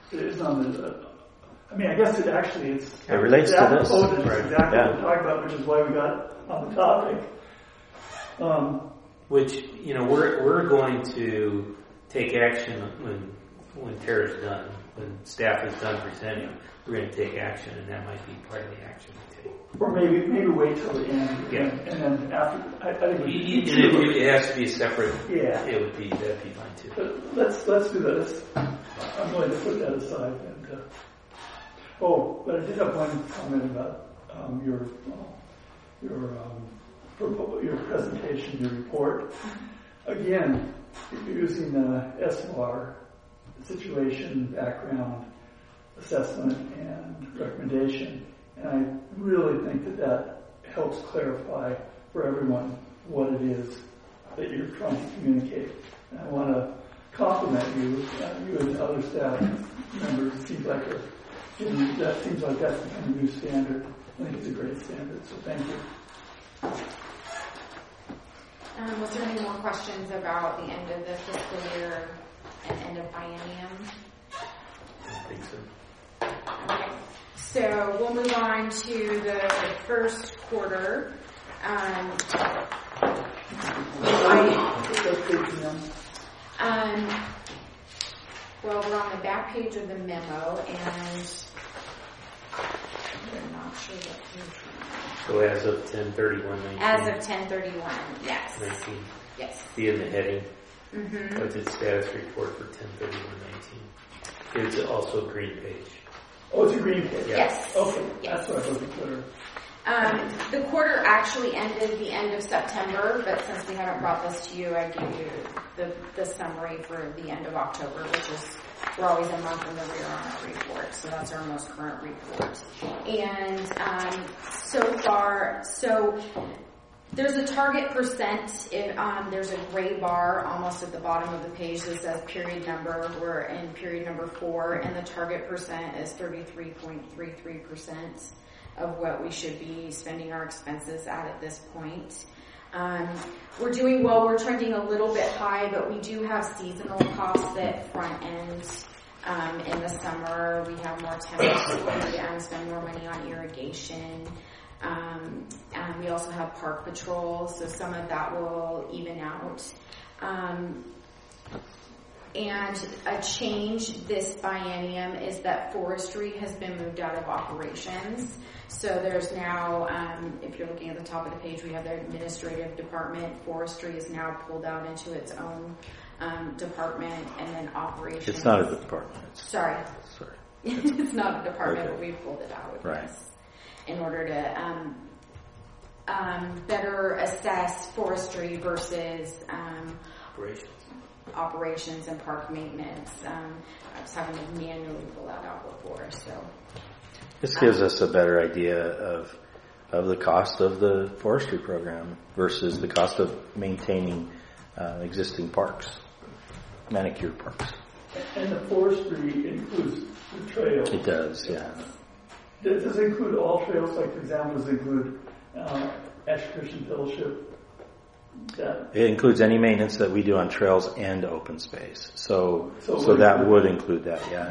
it is on the, uh, I mean, I guess it actually, it's. It relates it's to this. apropos, It's Right. exactly Yeah. what we're talking about, which is why we got on the topic. Um, Which, you know, we're, we're going to take action when, when Tara's done, when staff is done presenting, we're going to take action, and that might be part of the action we take. Or maybe maybe wait till the end, Yeah. and, and then after. I, I think we And need if to. it has to be a separate, Yeah. it would be, that'd be fine too. But let's let's do this. I'm going to put that aside. And uh, oh, but I did have one comment about um, your uh, your um, propo- your presentation, your report. Again, you're using uh, S W A R, situation, background, assessment, and recommendation. And I really think that that helps clarify for everyone what it is that you're trying to communicate. And I want to compliment you, uh, you and other staff members. It seems like a, that seems like that's become a new standard. I think it's a great standard. So thank you. Um, was there any more questions about the end of the fiscal year and end of biennium? I don't think so. Okay. So we'll move on to the first quarter. Um, um, well, we're on the back page of the memo, and I'm not sure what page. So as of ten thirty-one nineteen. As of ten thirty-one, yes. nineteen. Yes. See in the heading, Mm-hmm. budget status report for ten thirty-one nineteen. It's also a green page. Oh, it's a green page. Yes. Okay, Yes. that's what I wasn't clear. Um, the quarter actually ended the end of September, but since we haven't brought this to you, I gave you the, the summary for the end of October, which is, we're always a month in the rear on our report, so that's our most current report. And um, so far, so there's a target percent. If, um, there's a gray bar almost at the bottom of the page that says period number. We're in period number four, and the target percent is thirty-three point three three percent of what we should be spending our expenses at at this point. Um, we're doing well. We're trending a little bit high, but we do have seasonal costs that front end. Um, in the summer, we have more temps and spend more money on irrigation. Um, and we also have park patrol, so some of that will even out. Um, and a change this biennium is that forestry has been moved out of operations. So there's now, um, if you're looking at the top of the page, we have the administrative department. Forestry is now pulled out into its own um, department, and then operations. It's not a department. It's, Sorry. Sorry. It's not a department, Okay. but we pulled it out. Right. Yes, in order to um, um, better assess forestry versus um, Operations. operations and park maintenance. Um, I was having to manually pull that out before, so. This gives us a better idea of of the cost of the forestry program versus the cost of maintaining uh, existing parks, manicured parks. And the forestry includes the trails. It does, yeah. Does this include all trails? Like, for example, does it include uh, Ash Christian Fellowship? That, It includes any maintenance that we do on trails and open space. So, So so would- that would include that, yeah.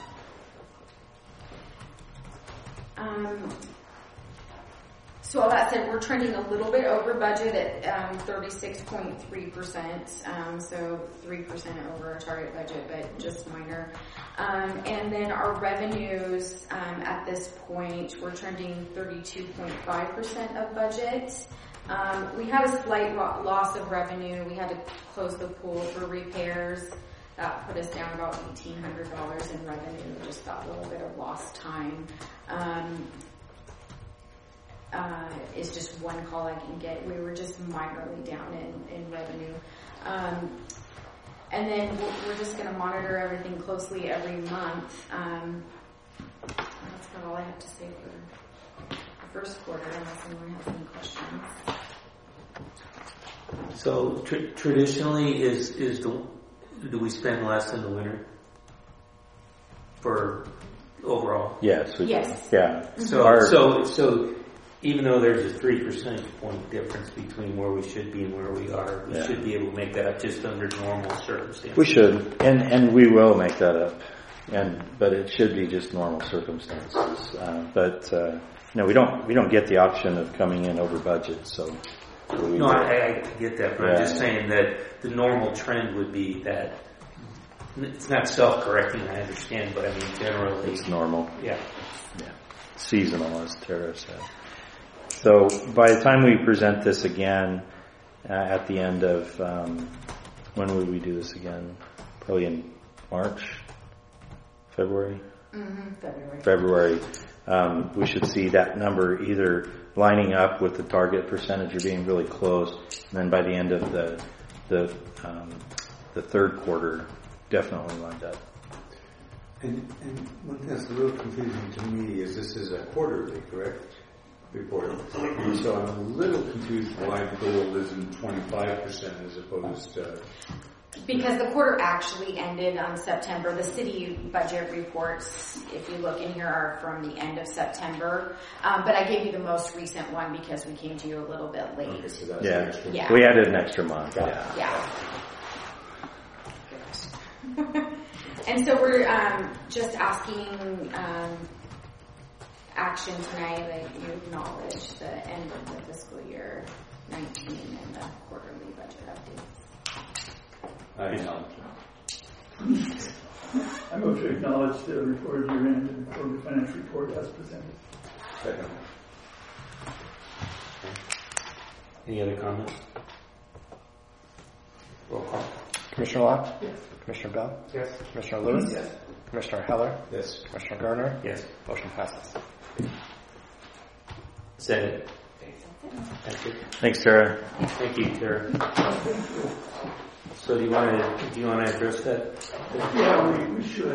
Um, so all that said, we're trending a little bit over budget at um, thirty-six point three percent, um, so three percent over our target budget, but just minor. Um, and then our revenues um, at this point, we're trending thirty-two point five percent of budget. Um, we had a slight lo- loss of revenue. We had to close the pool for repairs. That put us down about eighteen hundred dollars in revenue, just that little bit of lost time. Um, uh, is just one call I can get. We were just minorly down in, in revenue. Um, and then we're, we're just going to monitor everything closely every month. Um, that's about all I have to say for the first quarter, unless anyone has any questions. So tr- traditionally, is is the do we spend less in the winter for overall? Yes. We, Yes. Yeah. So Our- so so even though there's a three percentage point difference between where we should be and where we are, we Yeah. should be able to make that up just under normal circumstances. We should, and and we will make that up. and but it should be just normal circumstances. Uh, but uh, no, we don't we don't get the option of coming in over budget. So, so we No, I, I get that, but Yeah. I'm just saying that the normal trend would be that it's not self-correcting, I understand, but I mean generally. it's normal. Yeah. Yeah, seasonal, as Tara said. So by the time we present this again uh, at the end of um, when would we do this again? Probably in March, February. Mm-hmm. February. February, um, we should see that number either lining up with the target percentage or being really close, and then by the end of the the um, the third quarter, definitely lined up. And, and one thing that's a little confusing to me is this is a quarterly, correct? Report. So I'm a little confused why the goal isn't twenty-five percent as opposed to... Because the quarter actually ended on September. The city budget reports, if you look in here, are from the end of September. Um, but I gave you the most recent one because we came to you a little bit late. Okay, so that's Yeah, an extra. Yeah. we added an extra month. Yeah. Yeah. And so we're um, just asking um, action tonight that you acknowledge the end of the fiscal year nineteen and the quarterly budget updates. I acknowledge. I move to acknowledge the reported year-end and quarterly financial report as presented. Second. Any other comments? Roll call. Commissioner Locke? Yes. Commissioner Bell? Yes. Commissioner Lewis? Yes. Commissioner Heller? Yes. Commissioner Garner? Yes. Motion passes. Is that it? That's it. Thanks, Tara. Thank you, Tara. So do you want to do you want to address that? Yeah, we, we should.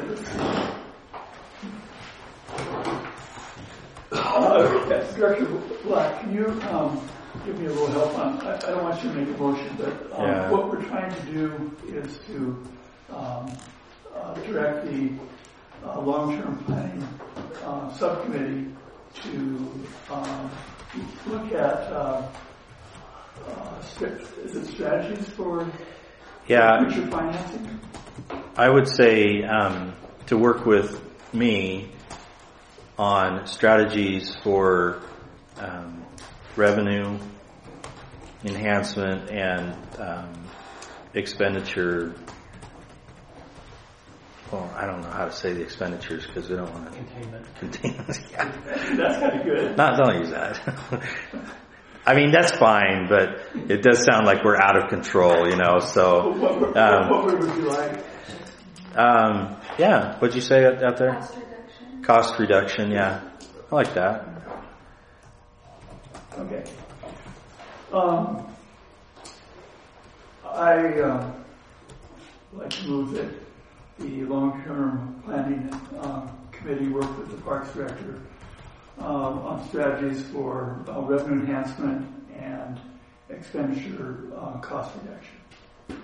Uh, yes, Director Black, can you um, give me a little help on, I, I don't want you to make a motion, but um, Yeah. what we're trying to do is to um, uh, direct the uh, long-term planning uh, subcommittee to um, look at uh, uh, st- is it strategies for Yeah, future financing? I would say um, to work with me on strategies for um, revenue enhancement and um, expenditure. Well, I don't know how to say the expenditures because we don't want to Containment. contain. Yeah. That's kind of good. Not don't use that. I mean that's fine, but it does sound like we're out of control, you know. So, What, what, um, what word would you like? um, yeah. What'd you say out out there? Cost reduction. Cost reduction. Yeah, I like that. Okay. Um, I uh, like to move that the long-term planning uh, committee work with the Parks Director um, on strategies for uh, revenue enhancement and expenditure uh, cost reduction.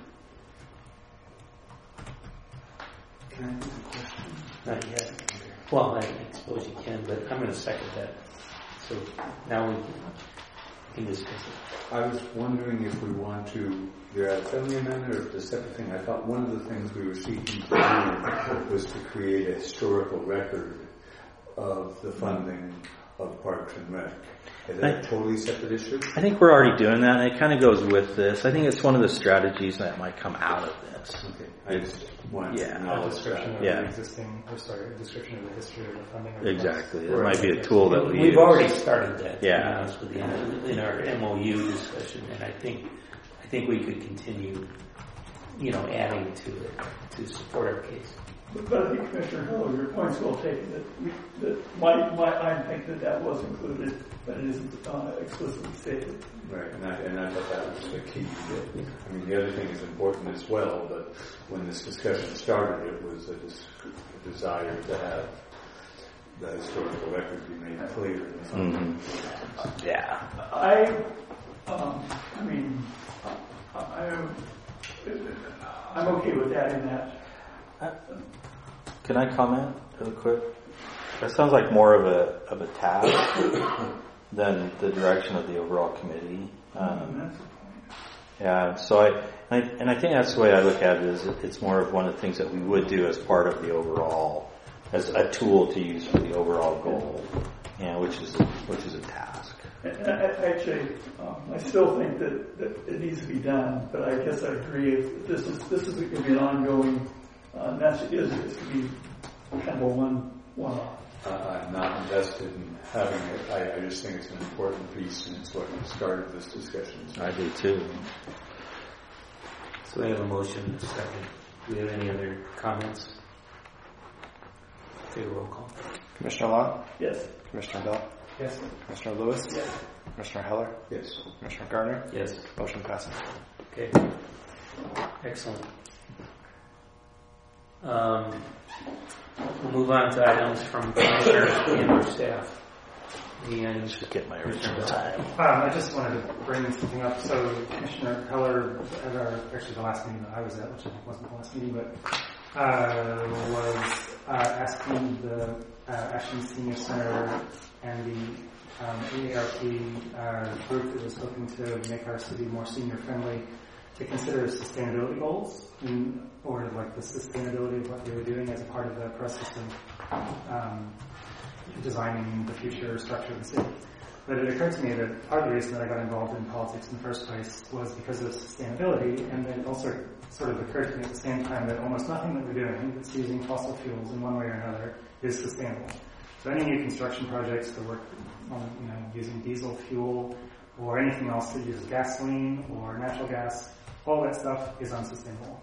Can I ask a question? Not yet. Well, I suppose you can, but I'm going to second that. So now we can discuss it. I was wondering if we want to, you're at a friendly amendment or a separate thing. I thought one of the things we were seeking to do was to create a historical record of the funding of Parks and Rec. Is that a totally separate issue? I think we're already doing that, and it kind of goes with this. I think it's one of the strategies that might come out of this. Okay, I just wanted Yeah. to A acknowledge description that. of Yeah. the existing, or sorry, a description of the history of the funding. Of the Exactly. It Right. might be a tool that we We've use. already started that, to Yeah. be honest with you, in our M O U discussion, and I think I think we could continue, you know, adding to it to support our case. But, but I think Commissioner Hill, your point's well taken. That we, that my, my I think that that was included, but it isn't uh, explicitly stated. Right, and I, and I thought that was the key. I mean, the other thing is important as well, but when this discussion started, it was a, dis- a desire to have the historical record be made clear. Mm-hmm. Yeah. I, um, I mean, I, I, I'm okay with adding that. Can I comment really quick? That sounds like more of a of a task than the direction of the overall committee. Um, Yeah, so I, I and I think that's the way I look at it. Is it's more of one of the things that we would do as part of the overall, as a tool to use for the overall goal, you know, which is which is a task. And I, actually, um, I still think that, that it needs to be done, but I guess I agree. If this is this is going to be an ongoing. Uh, message is it's going to be kind of a one one off. Uh, I'm not invested in having it. I, I just think it's an important piece, and it's what started this discussion. I do too. So we have a motion, a second. Do we have any other comments? Okay, roll call. Commissioner Long? Yes. Commissioner Bell? Yes. Commissioner Lewis? Yes. Commissioner Heller? Yes. Commissioner Gardner? Yes. Motion passes. Okay. Excellent. Um, we'll move on to items from commissioners and our staff. And Should get my original time. Um, I just wanted to bring something up. So Commissioner Heller, at our, actually the last meeting that I was at, which I think wasn't the last meeting, but uh, was uh, asking the uh, Ashland Senior Center and the um, A A R P uh, group that was hoping to make our city more senior friendly to consider sustainability goals in, or like the sustainability of what they were doing as a part of the process of um, designing the future structure of the city. But it occurred to me that part of the reason that I got involved in politics in the first place was because of sustainability, and then also sort of occurred to me at the same time that almost nothing that we're doing that's using fossil fuels in one way or another is sustainable. So any new construction projects that work on, you know, using diesel fuel or anything else that uses gasoline or natural gas, all that stuff is unsustainable.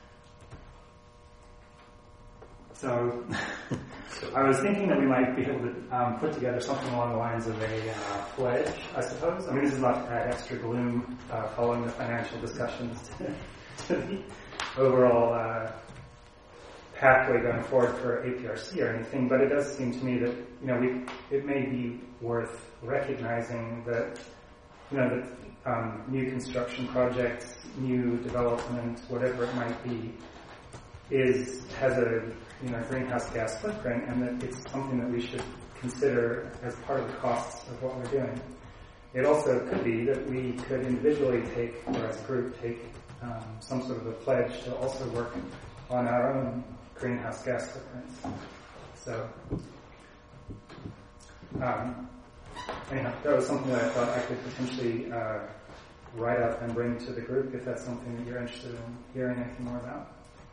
So I was thinking that we might be able to um, put together something along the lines of a uh, pledge, I suppose. I mean, this is not uh, extra gloom uh, following the financial discussions to, to the overall uh, pathway going forward for A P R C or anything, but it does seem to me that, you know, we, it may be worth recognizing that, you know, that um, new construction projects, new development, whatever it might be, is has a you know greenhouse gas footprint, and that it's something that we should consider as part of the costs of what we're doing. It also could be that we could individually take, or as a group, take um, some sort of a pledge to also work on our own greenhouse gas footprints. So, um, anyhow, that was something that I thought I could potentially uh, write up and bring to the group if that's something that you're interested in hearing anything more about.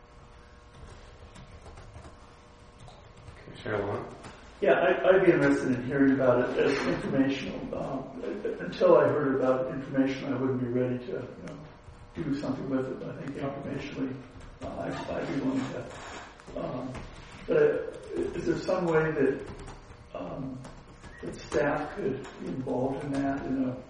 Commissioner Long? Yeah, I, I'd be interested in hearing about it as informational. Um, until I heard about it information, I wouldn't be ready to you know, do something with it. But I think informationally, uh, I, I'd be willing to. Um, but uh, is there some way that um, that staff could be involved in that? You know,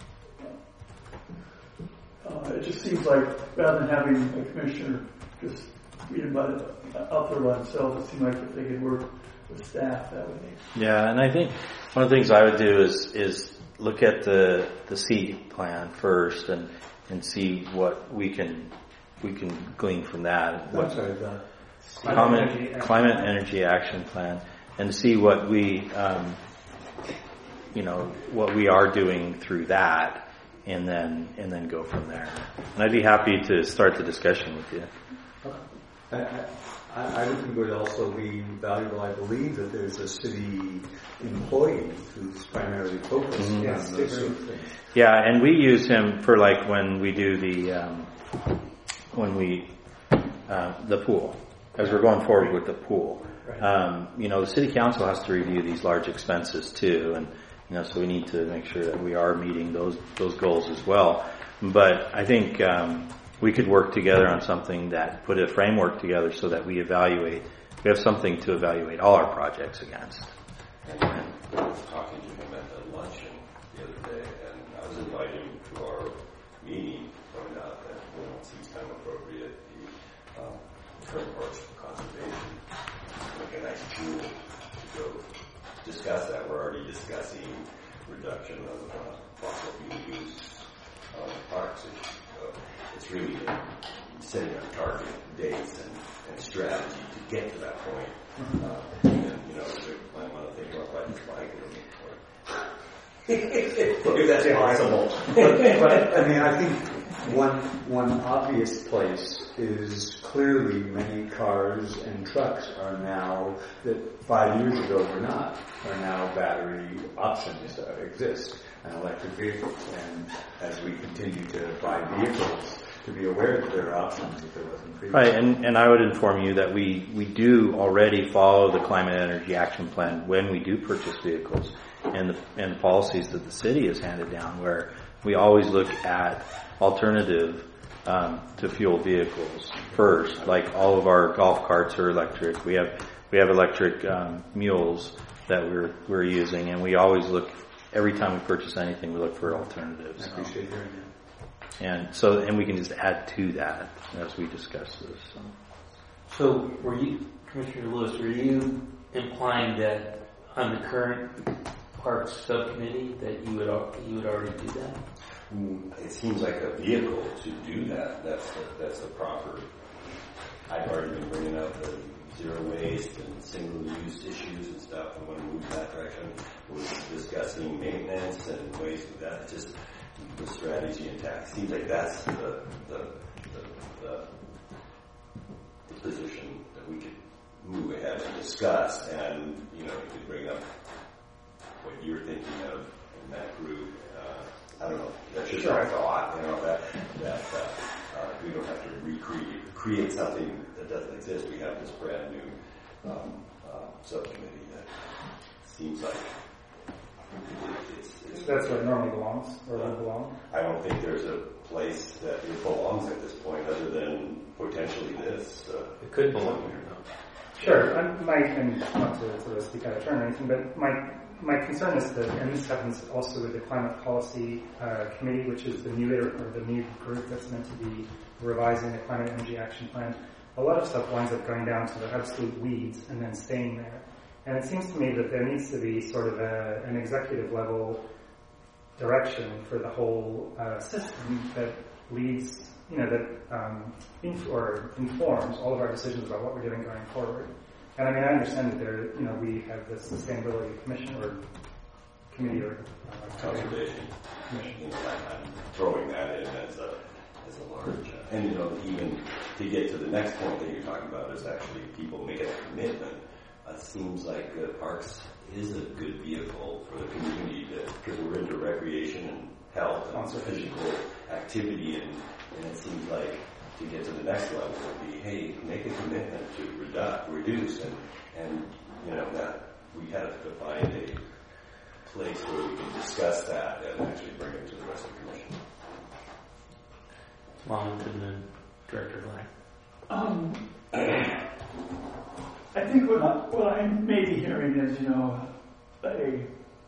uh, it just seems like rather than having a commissioner just read by the, out there by themselves, it seems like if they could work with staff, that would be. Yeah, and I think one of the things I would do is is look at the the C plan first and and see what we can we can glean from that. What, Sorry, the climate Energy climate energy action plan, and see what we um, you know what we are doing through that, and then and then go from there. And I'd be happy to start the discussion with you. I, I, I think it would also be valuable. I believe that there's a city employee who's primarily focused Mm-hmm. Yes, on those sort of things. Yeah, and we use him for like when we do the um, when we uh, the pool, as we're going forward with the pool. Um, you know, the city council has to review these large expenses too, and you know, so we need to make sure that we are meeting those those goals as well. But I think um, we could work together on something that put a framework together so that we evaluate. We have something to evaluate all our projects against. I was talking to him at the luncheon the other day, and I was inviting him to our meeting, pointing out that when it seems kind of appropriate, the um, current parks conservation like a nice tool to go discuss that. We're already discussing reduction of uh, fossil fuel use on parks. So it's really setting up target dates and, and strategy to get to that point. Mm-hmm. Uh, and then, you know, we might want to think about riding a bike or if that's possible. But, but I mean, I think One one obvious place is clearly many cars and trucks are now, that five years ago were not, are now battery options that exist, and electric vehicles. And as we continue to buy vehicles, to be aware that there are options if there wasn't previously. Right, and, and I would inform you that we, we do already follow the Climate Energy Action Plan when we do purchase vehicles, and the, and the policies that the city has handed down, where we always look at alternative um, to fuel vehicles first. Like all of our golf carts are electric. We have we have electric um, mules that we're we're using, and we always look every time we purchase anything. We look for alternatives. I appreciate hearing that. And so, and we can just add to that as we discuss this. So, So, were you, Commissioner Lewis, were you implying that on the current Parks Subcommittee that you would al- you would already do that? It seems like a vehicle to do that. That's the, that's the proper. I've already been bringing up the zero waste and single-use issues and stuff. I want to move in that direction. We're discussing maintenance and waste with that. Just the strategy and tax. Seems like that's the the, the, the the position that we could move ahead and discuss. And you know, you could bring up what you're thinking of in that group. Uh, I don't know. That's just our thought. You know that that uh, uh, we don't have to recreate create something that doesn't exist. We have this brand new um, uh, subcommittee that seems like it's, it's That's where it normally belongs, or would belong. I don't think there's a place that it belongs at this point, other than potentially this. Uh, It could belong here, no? Sure, I might, and not to sort of speak out of turn or anything, but my my concern is that, and this happens also with the Climate Policy uh, Committee, which is the new or the new group that's meant to be revising the Climate Energy Action Plan. A lot of stuff winds up going down to the absolute weeds and then staying there. And it seems to me that there needs to be sort of a, an executive level direction for the whole uh, system that leads, you know, that um, inf- or informs all of our decisions about what we're doing going forward. And I mean, I understand that there, you know, we have the Sustainability Commission or committee or uh, conservation commission. You know, I'm, I'm throwing that in as a as a large, uh, and you know, even to get to the next point that you're talking about is actually people making a commitment. It seems like uh, parks is a good vehicle for the community because we're into recreation and health and physical activity, and, and it seems like to get to the next level would be, hey, make a commitment to reduce, reduce, and and you know that we have to find a place where we can discuss that and actually bring it to the rest of the commission. Long to the Director Black. Um, I think what I, what I may be hearing is, you know, a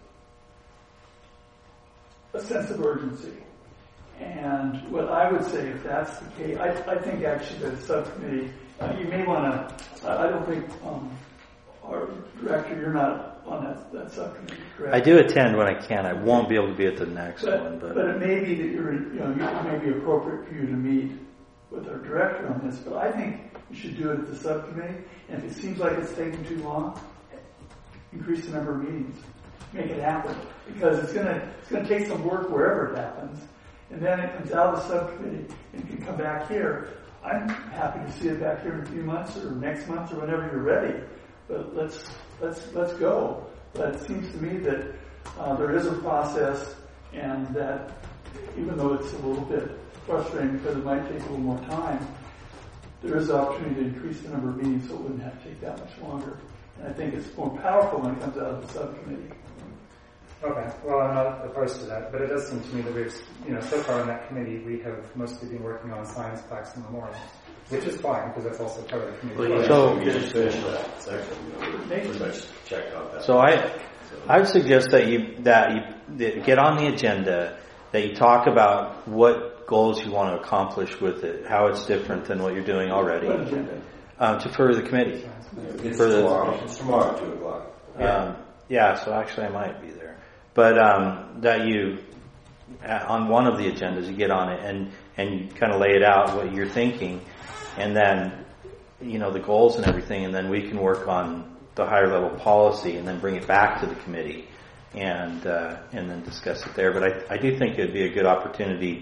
a sense of urgency. And what I would say, if that's the case, I, I think actually that a subcommittee, uh, you may want to, I, I don't think, um, our director, you're not on that, that subcommittee, correct? I do attend when I can. I won't be able to be at the next but, one, but. But it may be that you're, you know, it may be appropriate for you to meet with our director on this, but I think you should do it at the subcommittee, and if it seems like it's taking too long, increase the number of meetings. Make it happen. Because it's gonna, it's gonna take some work wherever it happens. And then it comes out of the subcommittee and can come back here. I'm happy to see it back here in a few months or next month or whenever you're ready. But let's let's let's go. But it seems to me that uh, there is a process, and that even though it's a little bit frustrating because it might take a little more time, there is an opportunity to increase the number of meetings so it wouldn't have to take that much longer. And I think it's more powerful when it comes out of the subcommittee. Okay, well, I'm not opposed to that, but it does seem to me that we've, you know, so far in that committee, we have mostly been working on science, plaques, and memorials, which is fine, because that's also part of the committee. Well, yeah, So- we just finished that section. You know, we're pretty much checked out that. So I, I would suggest that you that you that get on the agenda, that you talk about what goals you want to accomplish with it, how it's different than what you're doing already, What agenda? um, to further the committee. It's For the- tomorrow. It's tomorrow, two o'clock. Um, yeah, so actually I might be there. But um, that you, uh, on one of the agendas, you get on it and, and you kind of lay it out what you're thinking, and then, you know, the goals and everything, and then we can work on the higher level policy and then bring it back to the committee and uh, and then discuss it there. But I, I do think it would be a good opportunity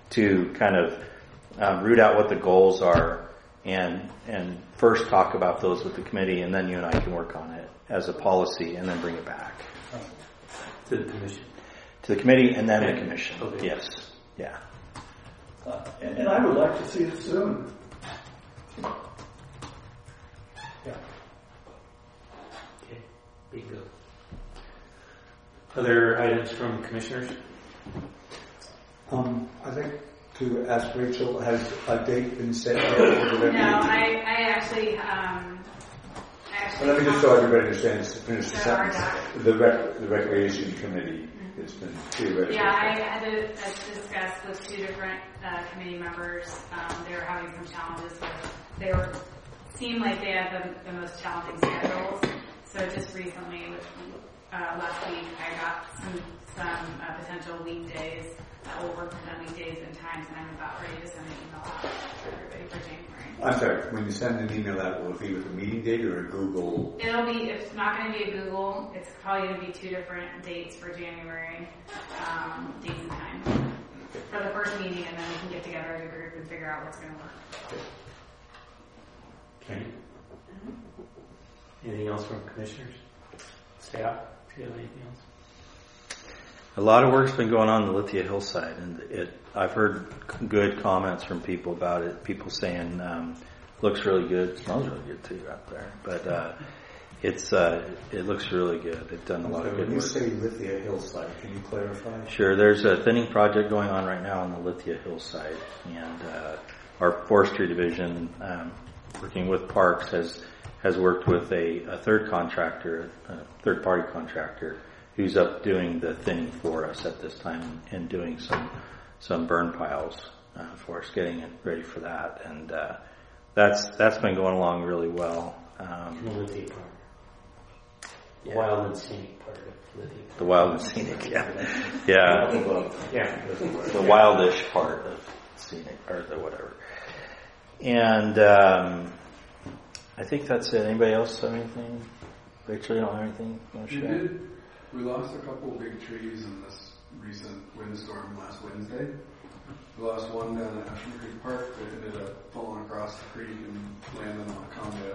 to kind of um, root out what the goals are and and first talk about those with the committee, and then you and I can work on it as a policy and then bring it back to the commission. To the committee and then the commission. Okay. Yes. Yeah. Uh, and, and I would like to see it soon. Yeah. Okay. Bingo. Other items from commissioners? Um, I think to ask Rachel, has a date been set yet for the rec- No, I, I actually, um, I actually. Well, let me just so everybody understands, to finish the There are sentence. The, rec- the recreation committee mm-hmm. has been theoretically. Yeah, I had to uh, discuss with two different uh, committee members. Um, they were having some challenges with, they were, seemed like they had the, the most challenging schedules. So just recently, with, uh, last week, I got some, some uh, potential weekdays that will work for them weekdays and times, and I'm about ready to send an email out to everybody for January. I'm sorry, when you send an email out, will it be with a meeting date or a Google? It'll be, it's not going to be a Google, it's probably going to be two different dates for January, um, dates and times for the first meeting, and then we can get together as a group and figure out what's going to work. Okay. Anything else from commissioners? Staff? Do you have anything else? A lot of work's been going on in the Lithia hillside, and it. I've heard good comments from people about it. People saying um, looks really good, smells really good too out there. But uh, it's uh, it looks really good. They've done a lot so of good when you work. say Lithia hillside, can you clarify? Sure. There's a thinning project going on right now on the Lithia hillside, and uh, our forestry division, um, working with Parks, has has worked with a, a third contractor, a third party contractor, who's up doing the thinning for us at this time and doing some some burn piles uh, for us, getting it ready for that, and uh, that's that's been going along really well. Um, the Lithia part, the yeah. wild and scenic part of Lithia. The wild and scenic, yeah, yeah, yeah, the wildish part of scenic or the whatever. And um, I think that's it. Anybody else have anything? Rachel, you don't have anything you want to We share? did. We lost a couple of big trees in this recent windstorm last Wednesday. We lost one down at Ashland Creek Park that ended up falling across the creek and landing on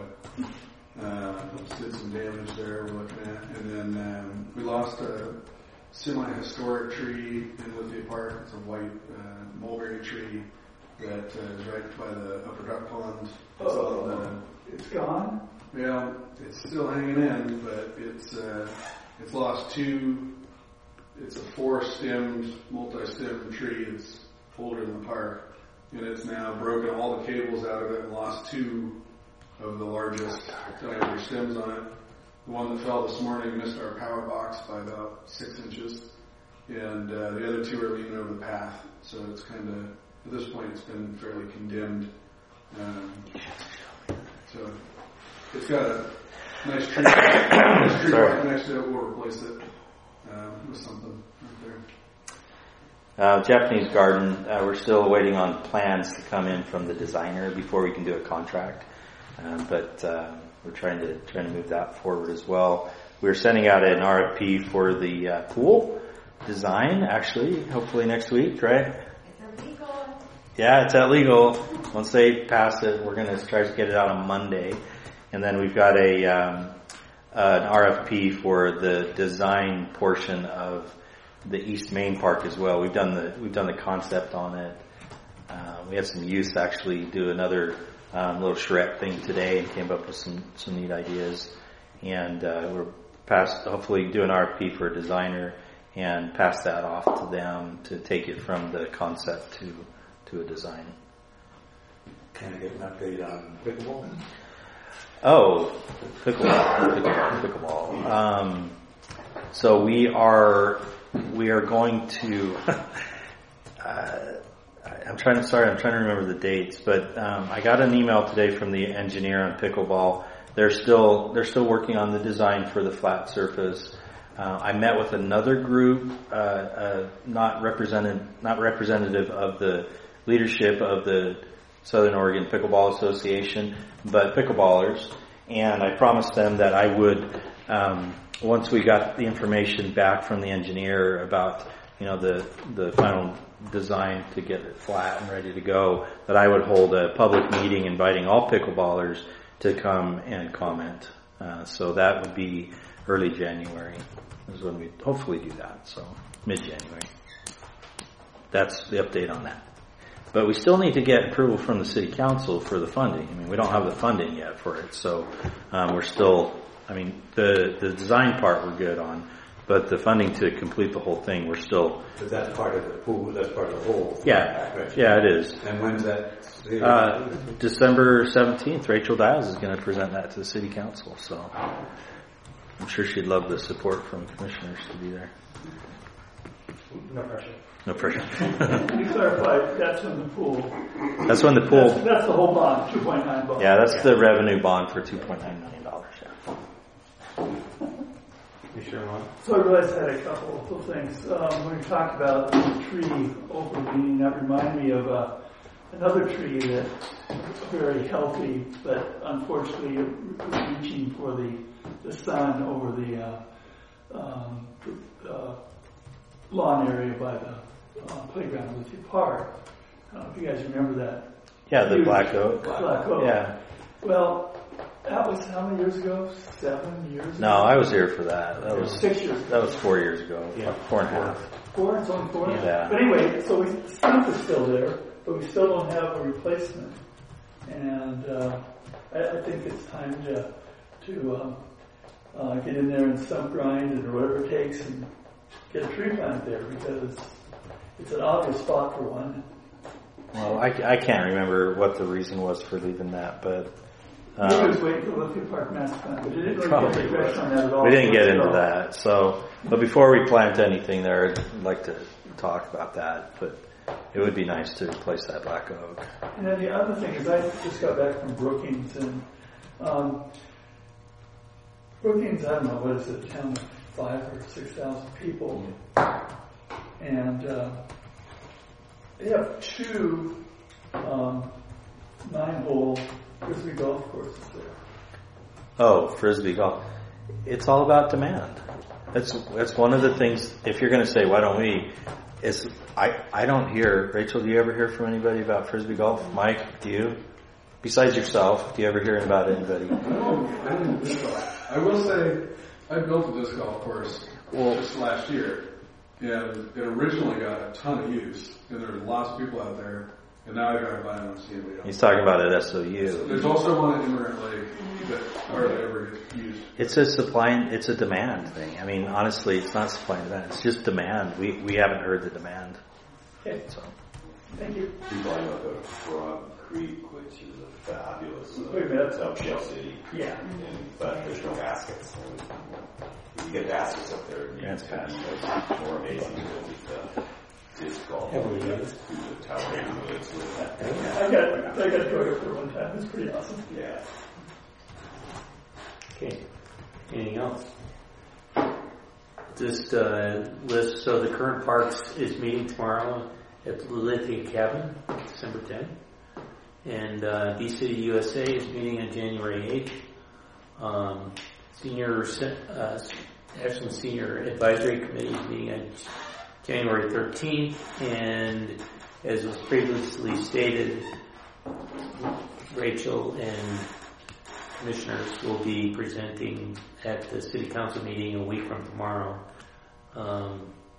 a condo. Uh, did some damage there we're looking at. And then um, we lost a semi-historic tree in Lithia Park. It's a white uh, mulberry tree that uh, is right by the Upper Duck Pond. It's Oh, on the, it's gone? yeah, it's still hanging in, but it's uh, it's lost two. It's a four-stemmed, multi-stemmed tree. It's older than the park, and it's now broken all the cables out of it and lost two of the largest diameter stems on it. The one that fell this morning missed our power box by about six inches, and uh, the other two are leaning over the path. So it's kind of, at this point, it's been fairly condemned. Um, so it's got a nice tree, nice tree right next to it. We'll replace it um, with something right there. Uh, Japanese garden, uh, we're still waiting on plans to come in from the designer before we can do a contract. Um, but uh, we're trying to trying to move that forward as well. We're sending out an R F P for the uh, pool design, actually, hopefully next week, right? It's illegal. Yeah, it's at legal. Once they pass it, we're going to try to get it out on Monday. And then we've got a um, uh, an R F P for the design portion of the East Main Park as well. We've done the we've done the concept on it. Uh, we had some youth actually do another um, little charrette thing today and came up with some some neat ideas. And uh, we're past hopefully do an R F P for a designer and pass that off to them to take it from the concept to to a design. Can I get an update on pickleball? Oh, pickleball, pickleball, pickleball. Um, so we are we are going to. uh, I'm trying to. Sorry, I'm trying to remember the dates. But um, I got an email today from the engineer on pickleball. They're still they're still working on the design for the flat surface. Uh, I met with another group, uh, uh, not represented, not representative of the leadership of the Southern Oregon Pickleball Association, but pickleballers, and I promised them that I would, um, once we got the information back from the engineer about, you know, the the final designed to get it flat and ready to go, that I would hold a public meeting inviting all pickleballers to come and comment. Uh, so that would be early January is when we hopefully do that. So mid-January. That's the update on that. But we still need to get approval from the city council for the funding. I mean, we don't have the funding yet for it. So um, we're still, I mean, the, the design part we're good on. But the funding to complete the whole thing, we're still... But that's part of the pool, that's part of the whole... Yeah, package. Yeah, it is. And when's that? Uh, December seventeenth, Rachel Dials is going to present that to the city council, so I'm sure she'd love the support from commissioners to be there. No pressure. No pressure. To be clarified, that's when the pool... That's when the pool... That's, that's the whole bond, two point nine bond. Yeah, that's yeah. the revenue bond for two point nine million dollars, yeah. You sure want? So I realized I had a couple of things. Um, when we talked about the tree overweening, that reminded me of uh, another tree that very healthy, but unfortunately reaching for the, the sun over the uh, um, uh, lawn area by the uh, playground at Lithia Park. I don't know if you guys remember that. Yeah, the black oak. Black oak. Yeah. Well, that was how many years ago? Seven years ago? No, I was here for that. That was six years ago. That was four years ago. Yeah. Four and a half. Four? It's only four? Yeah. But anyway, so we, the stump is still there, but we still don't have a replacement. And uh, I, I think it's time to to um, uh, get in there and stump grind and whatever it takes and get a tree planted there because it's an obvious spot for one. Well, I, I can't remember what the reason was for leaving that, but... Um, we was waiting for Lithia Park master plan, but we didn't really get direction on that at all. We didn't get into that. So, but before we plant anything there, I'd like to talk about that. But it would be nice to replace that black oak. And then the other thing is, I just got back from Brookings, and um, Brookings, I don't know, what is it, a town of five or six thousand people, and uh, they have two um, nine-hole Frisbee golf courses there. Oh, Frisbee golf. It's all about demand. That's that's one of the things, if you're going to say, why don't we, is I, I don't hear, Rachel, do you ever hear from anybody about Frisbee golf? Mike, do you? Besides yourself, do you ever hear about anybody? I will say, I built a disc golf course well, just last year, and it originally got a ton of use, and there were lots of people out there. And now I drive by and I don't see anybody else. He's talking about at S O U. There's also one at Immigrant Lake that hardly ever gets used. It's a supply and, it's a demand thing. I mean, honestly, it's not supply and demand. It's just demand. We we haven't heard the demand. Okay. So, thank you. People I know go to Frog Creek, which is a fabulous uh, Wait a minute. up Shell City. Yeah. And, but there's no baskets. And you get baskets up there. And That's fast. More amazing than just uh, disc golf. Heavily used. The tower neighborhoods with that. I got I got to go there one time. It's pretty awesome. Yeah. Okay. Anything else? Just uh, list. So the current parks is meeting tomorrow at the Lithia Cabin, December tenth, and uh, D City U S A is meeting on January eighth. Um, senior uh, Ashland Senior Advisory Committee is meeting on January thirteenth, and as was previously stated, Rachel and commissioners will be presenting at the city council meeting a week from tomorrow um,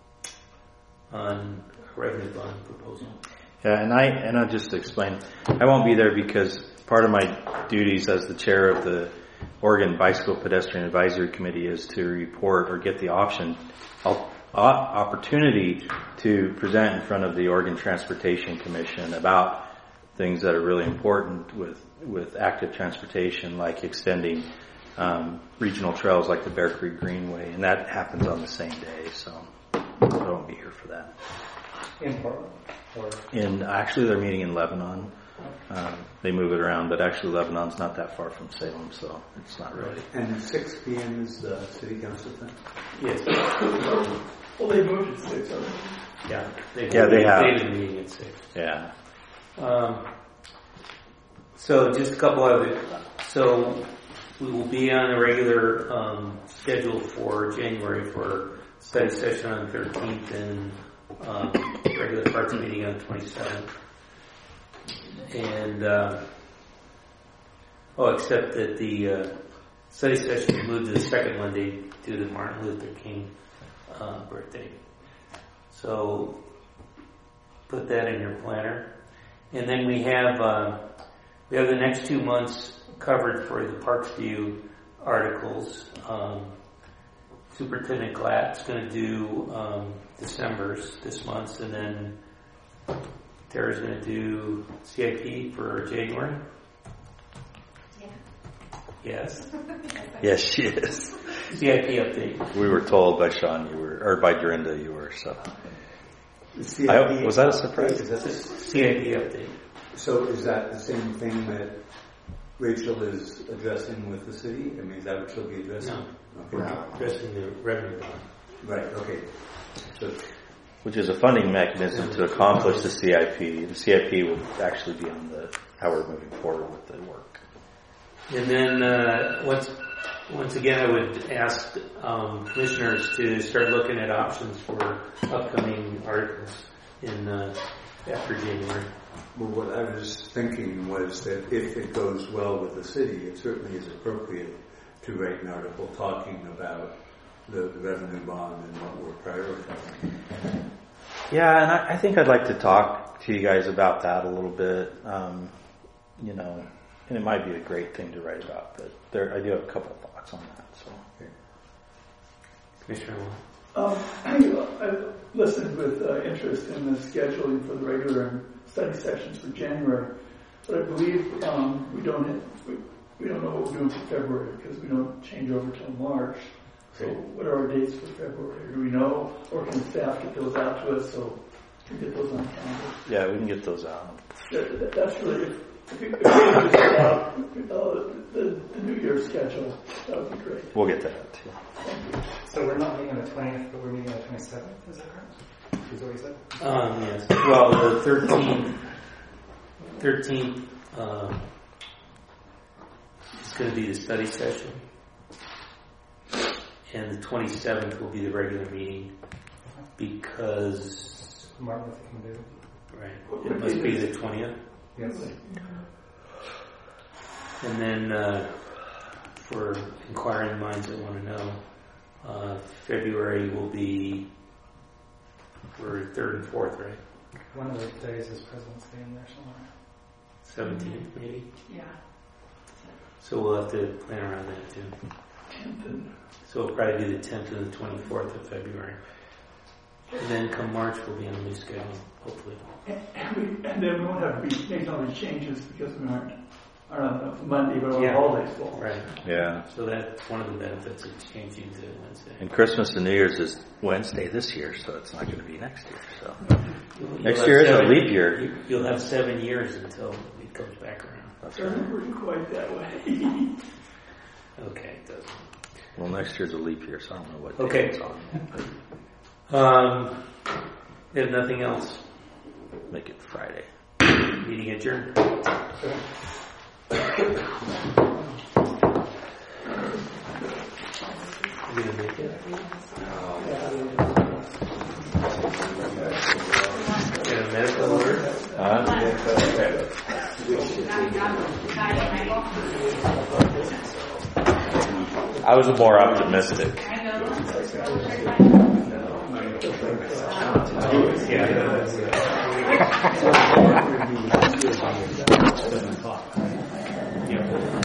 on a revenue bond proposal. Yeah, and I and I'll just explain. I won't be there because part of my duties as the chair of the Oregon Bicycle Pedestrian Advisory Committee is to report or get the option. I'll opportunity to present in front of the Oregon Transportation Commission about things that are really important with with active transportation, like extending um, regional trails like the Bear Creek Greenway, and that happens on the same day, so I won't be here for that. In Portland? Or? In actually, they're meeting in Lebanon. Um, they move it around, but actually Lebanon's not that far from Salem, so it's not really. And six p.m. is the city council thing? Yes. Well, they moved at six already. Yeah. They yeah, they have. They've been meeting at six. Yeah. Um, so just a couple other. So we will be on a regular um, schedule for January for study session on the thirteenth, and um, regular parks meeting on the twenty-seventh. And, uh, oh, except that the uh, study session was moved to the second Monday due to Martin Luther King uh, birthday. So put that in your planner. And then we have uh, we have the next two months covered for the Parks View articles. Um, Superintendent Glatt's going to do um, December's this month, and then Tara's going to do C I P for January. Yeah. Yes. Yes, she is. C I P update. We were told by Sean you were, or by Dorinda you were, so. C I P, I, was that a surprise? Is that the, C I P update. so is that the same thing that Rachel is addressing with the city? I mean, is that what she'll be addressing? No. Okay. We're not addressing the revenue bond. Right, okay. So, Which is a funding mechanism to accomplish the C I P. The C I P would actually be on the how we're moving forward with the work. And then uh, once once again, I would ask um, commissioners to start looking at options for upcoming articles in uh, after January. well, what I was thinking was that if it goes well with the city, it certainly is appropriate to write an article talking about the, the revenue bond and what we're prioritizing. Yeah, and I, I think I'd like to talk to you guys about that a little bit. Um, you know, and it might be a great thing to write about, but there, I do have a couple of thoughts on that. So, okay. Commissioner Wong. Um, I, I've listened with uh, interest in the scheduling for the regular study sessions for January, but I believe um, we don't have, we, we don't know what we're doing for February because we don't change over till March. So what are our dates for February? Do we know, or can staff get those out to us so we can get those on the calendar? Yeah, we can get those out. That, that, that's really, if, if we could just get out uh, the, the New Year's schedule, that would be great. We'll get that out too. So we're not meeting on the twentieth, but we're meeting on the twenty-seventh, is that correct? Is that what you said? Um, yes. Well, the thirteenth, thirteenth um, is going to be the study session, and the twenty-seventh will be the regular meeting because Martin Luther King Day. right, it must be the twentieth. Yes. And then uh, for inquiring minds that want to know, uh, February will be for third and fourth, right? One of the days is President's Day in there somewhere. seventeenth, maybe. Yeah. So we'll have to plan around that too. So we'll probably do the tenth and the twenty-fourth of February. And then come March, we'll be on a new schedule, hopefully. And, we, and then we won't have to be making all these changes because we aren't, aren't on Monday, but on Yeah. holidays. Fall. Right. Yeah. So that's one of the benefits of changing to Wednesday. And Christmas and New Year's is Wednesday this year, so it's not going to be next year. So You'll, you'll next have year is a seven- leap year. you- You'll have seven years until it comes back around. That's It right. doesn't work quite that way. Okay, it doesn't. Well, next year's a leap year, so I don't know what. Okay. day it's on. Um, we have nothing else. Make it Friday. Meeting adjourned. You gonna make it? Get a medical order? Huh? I was more optimistic. Yeah.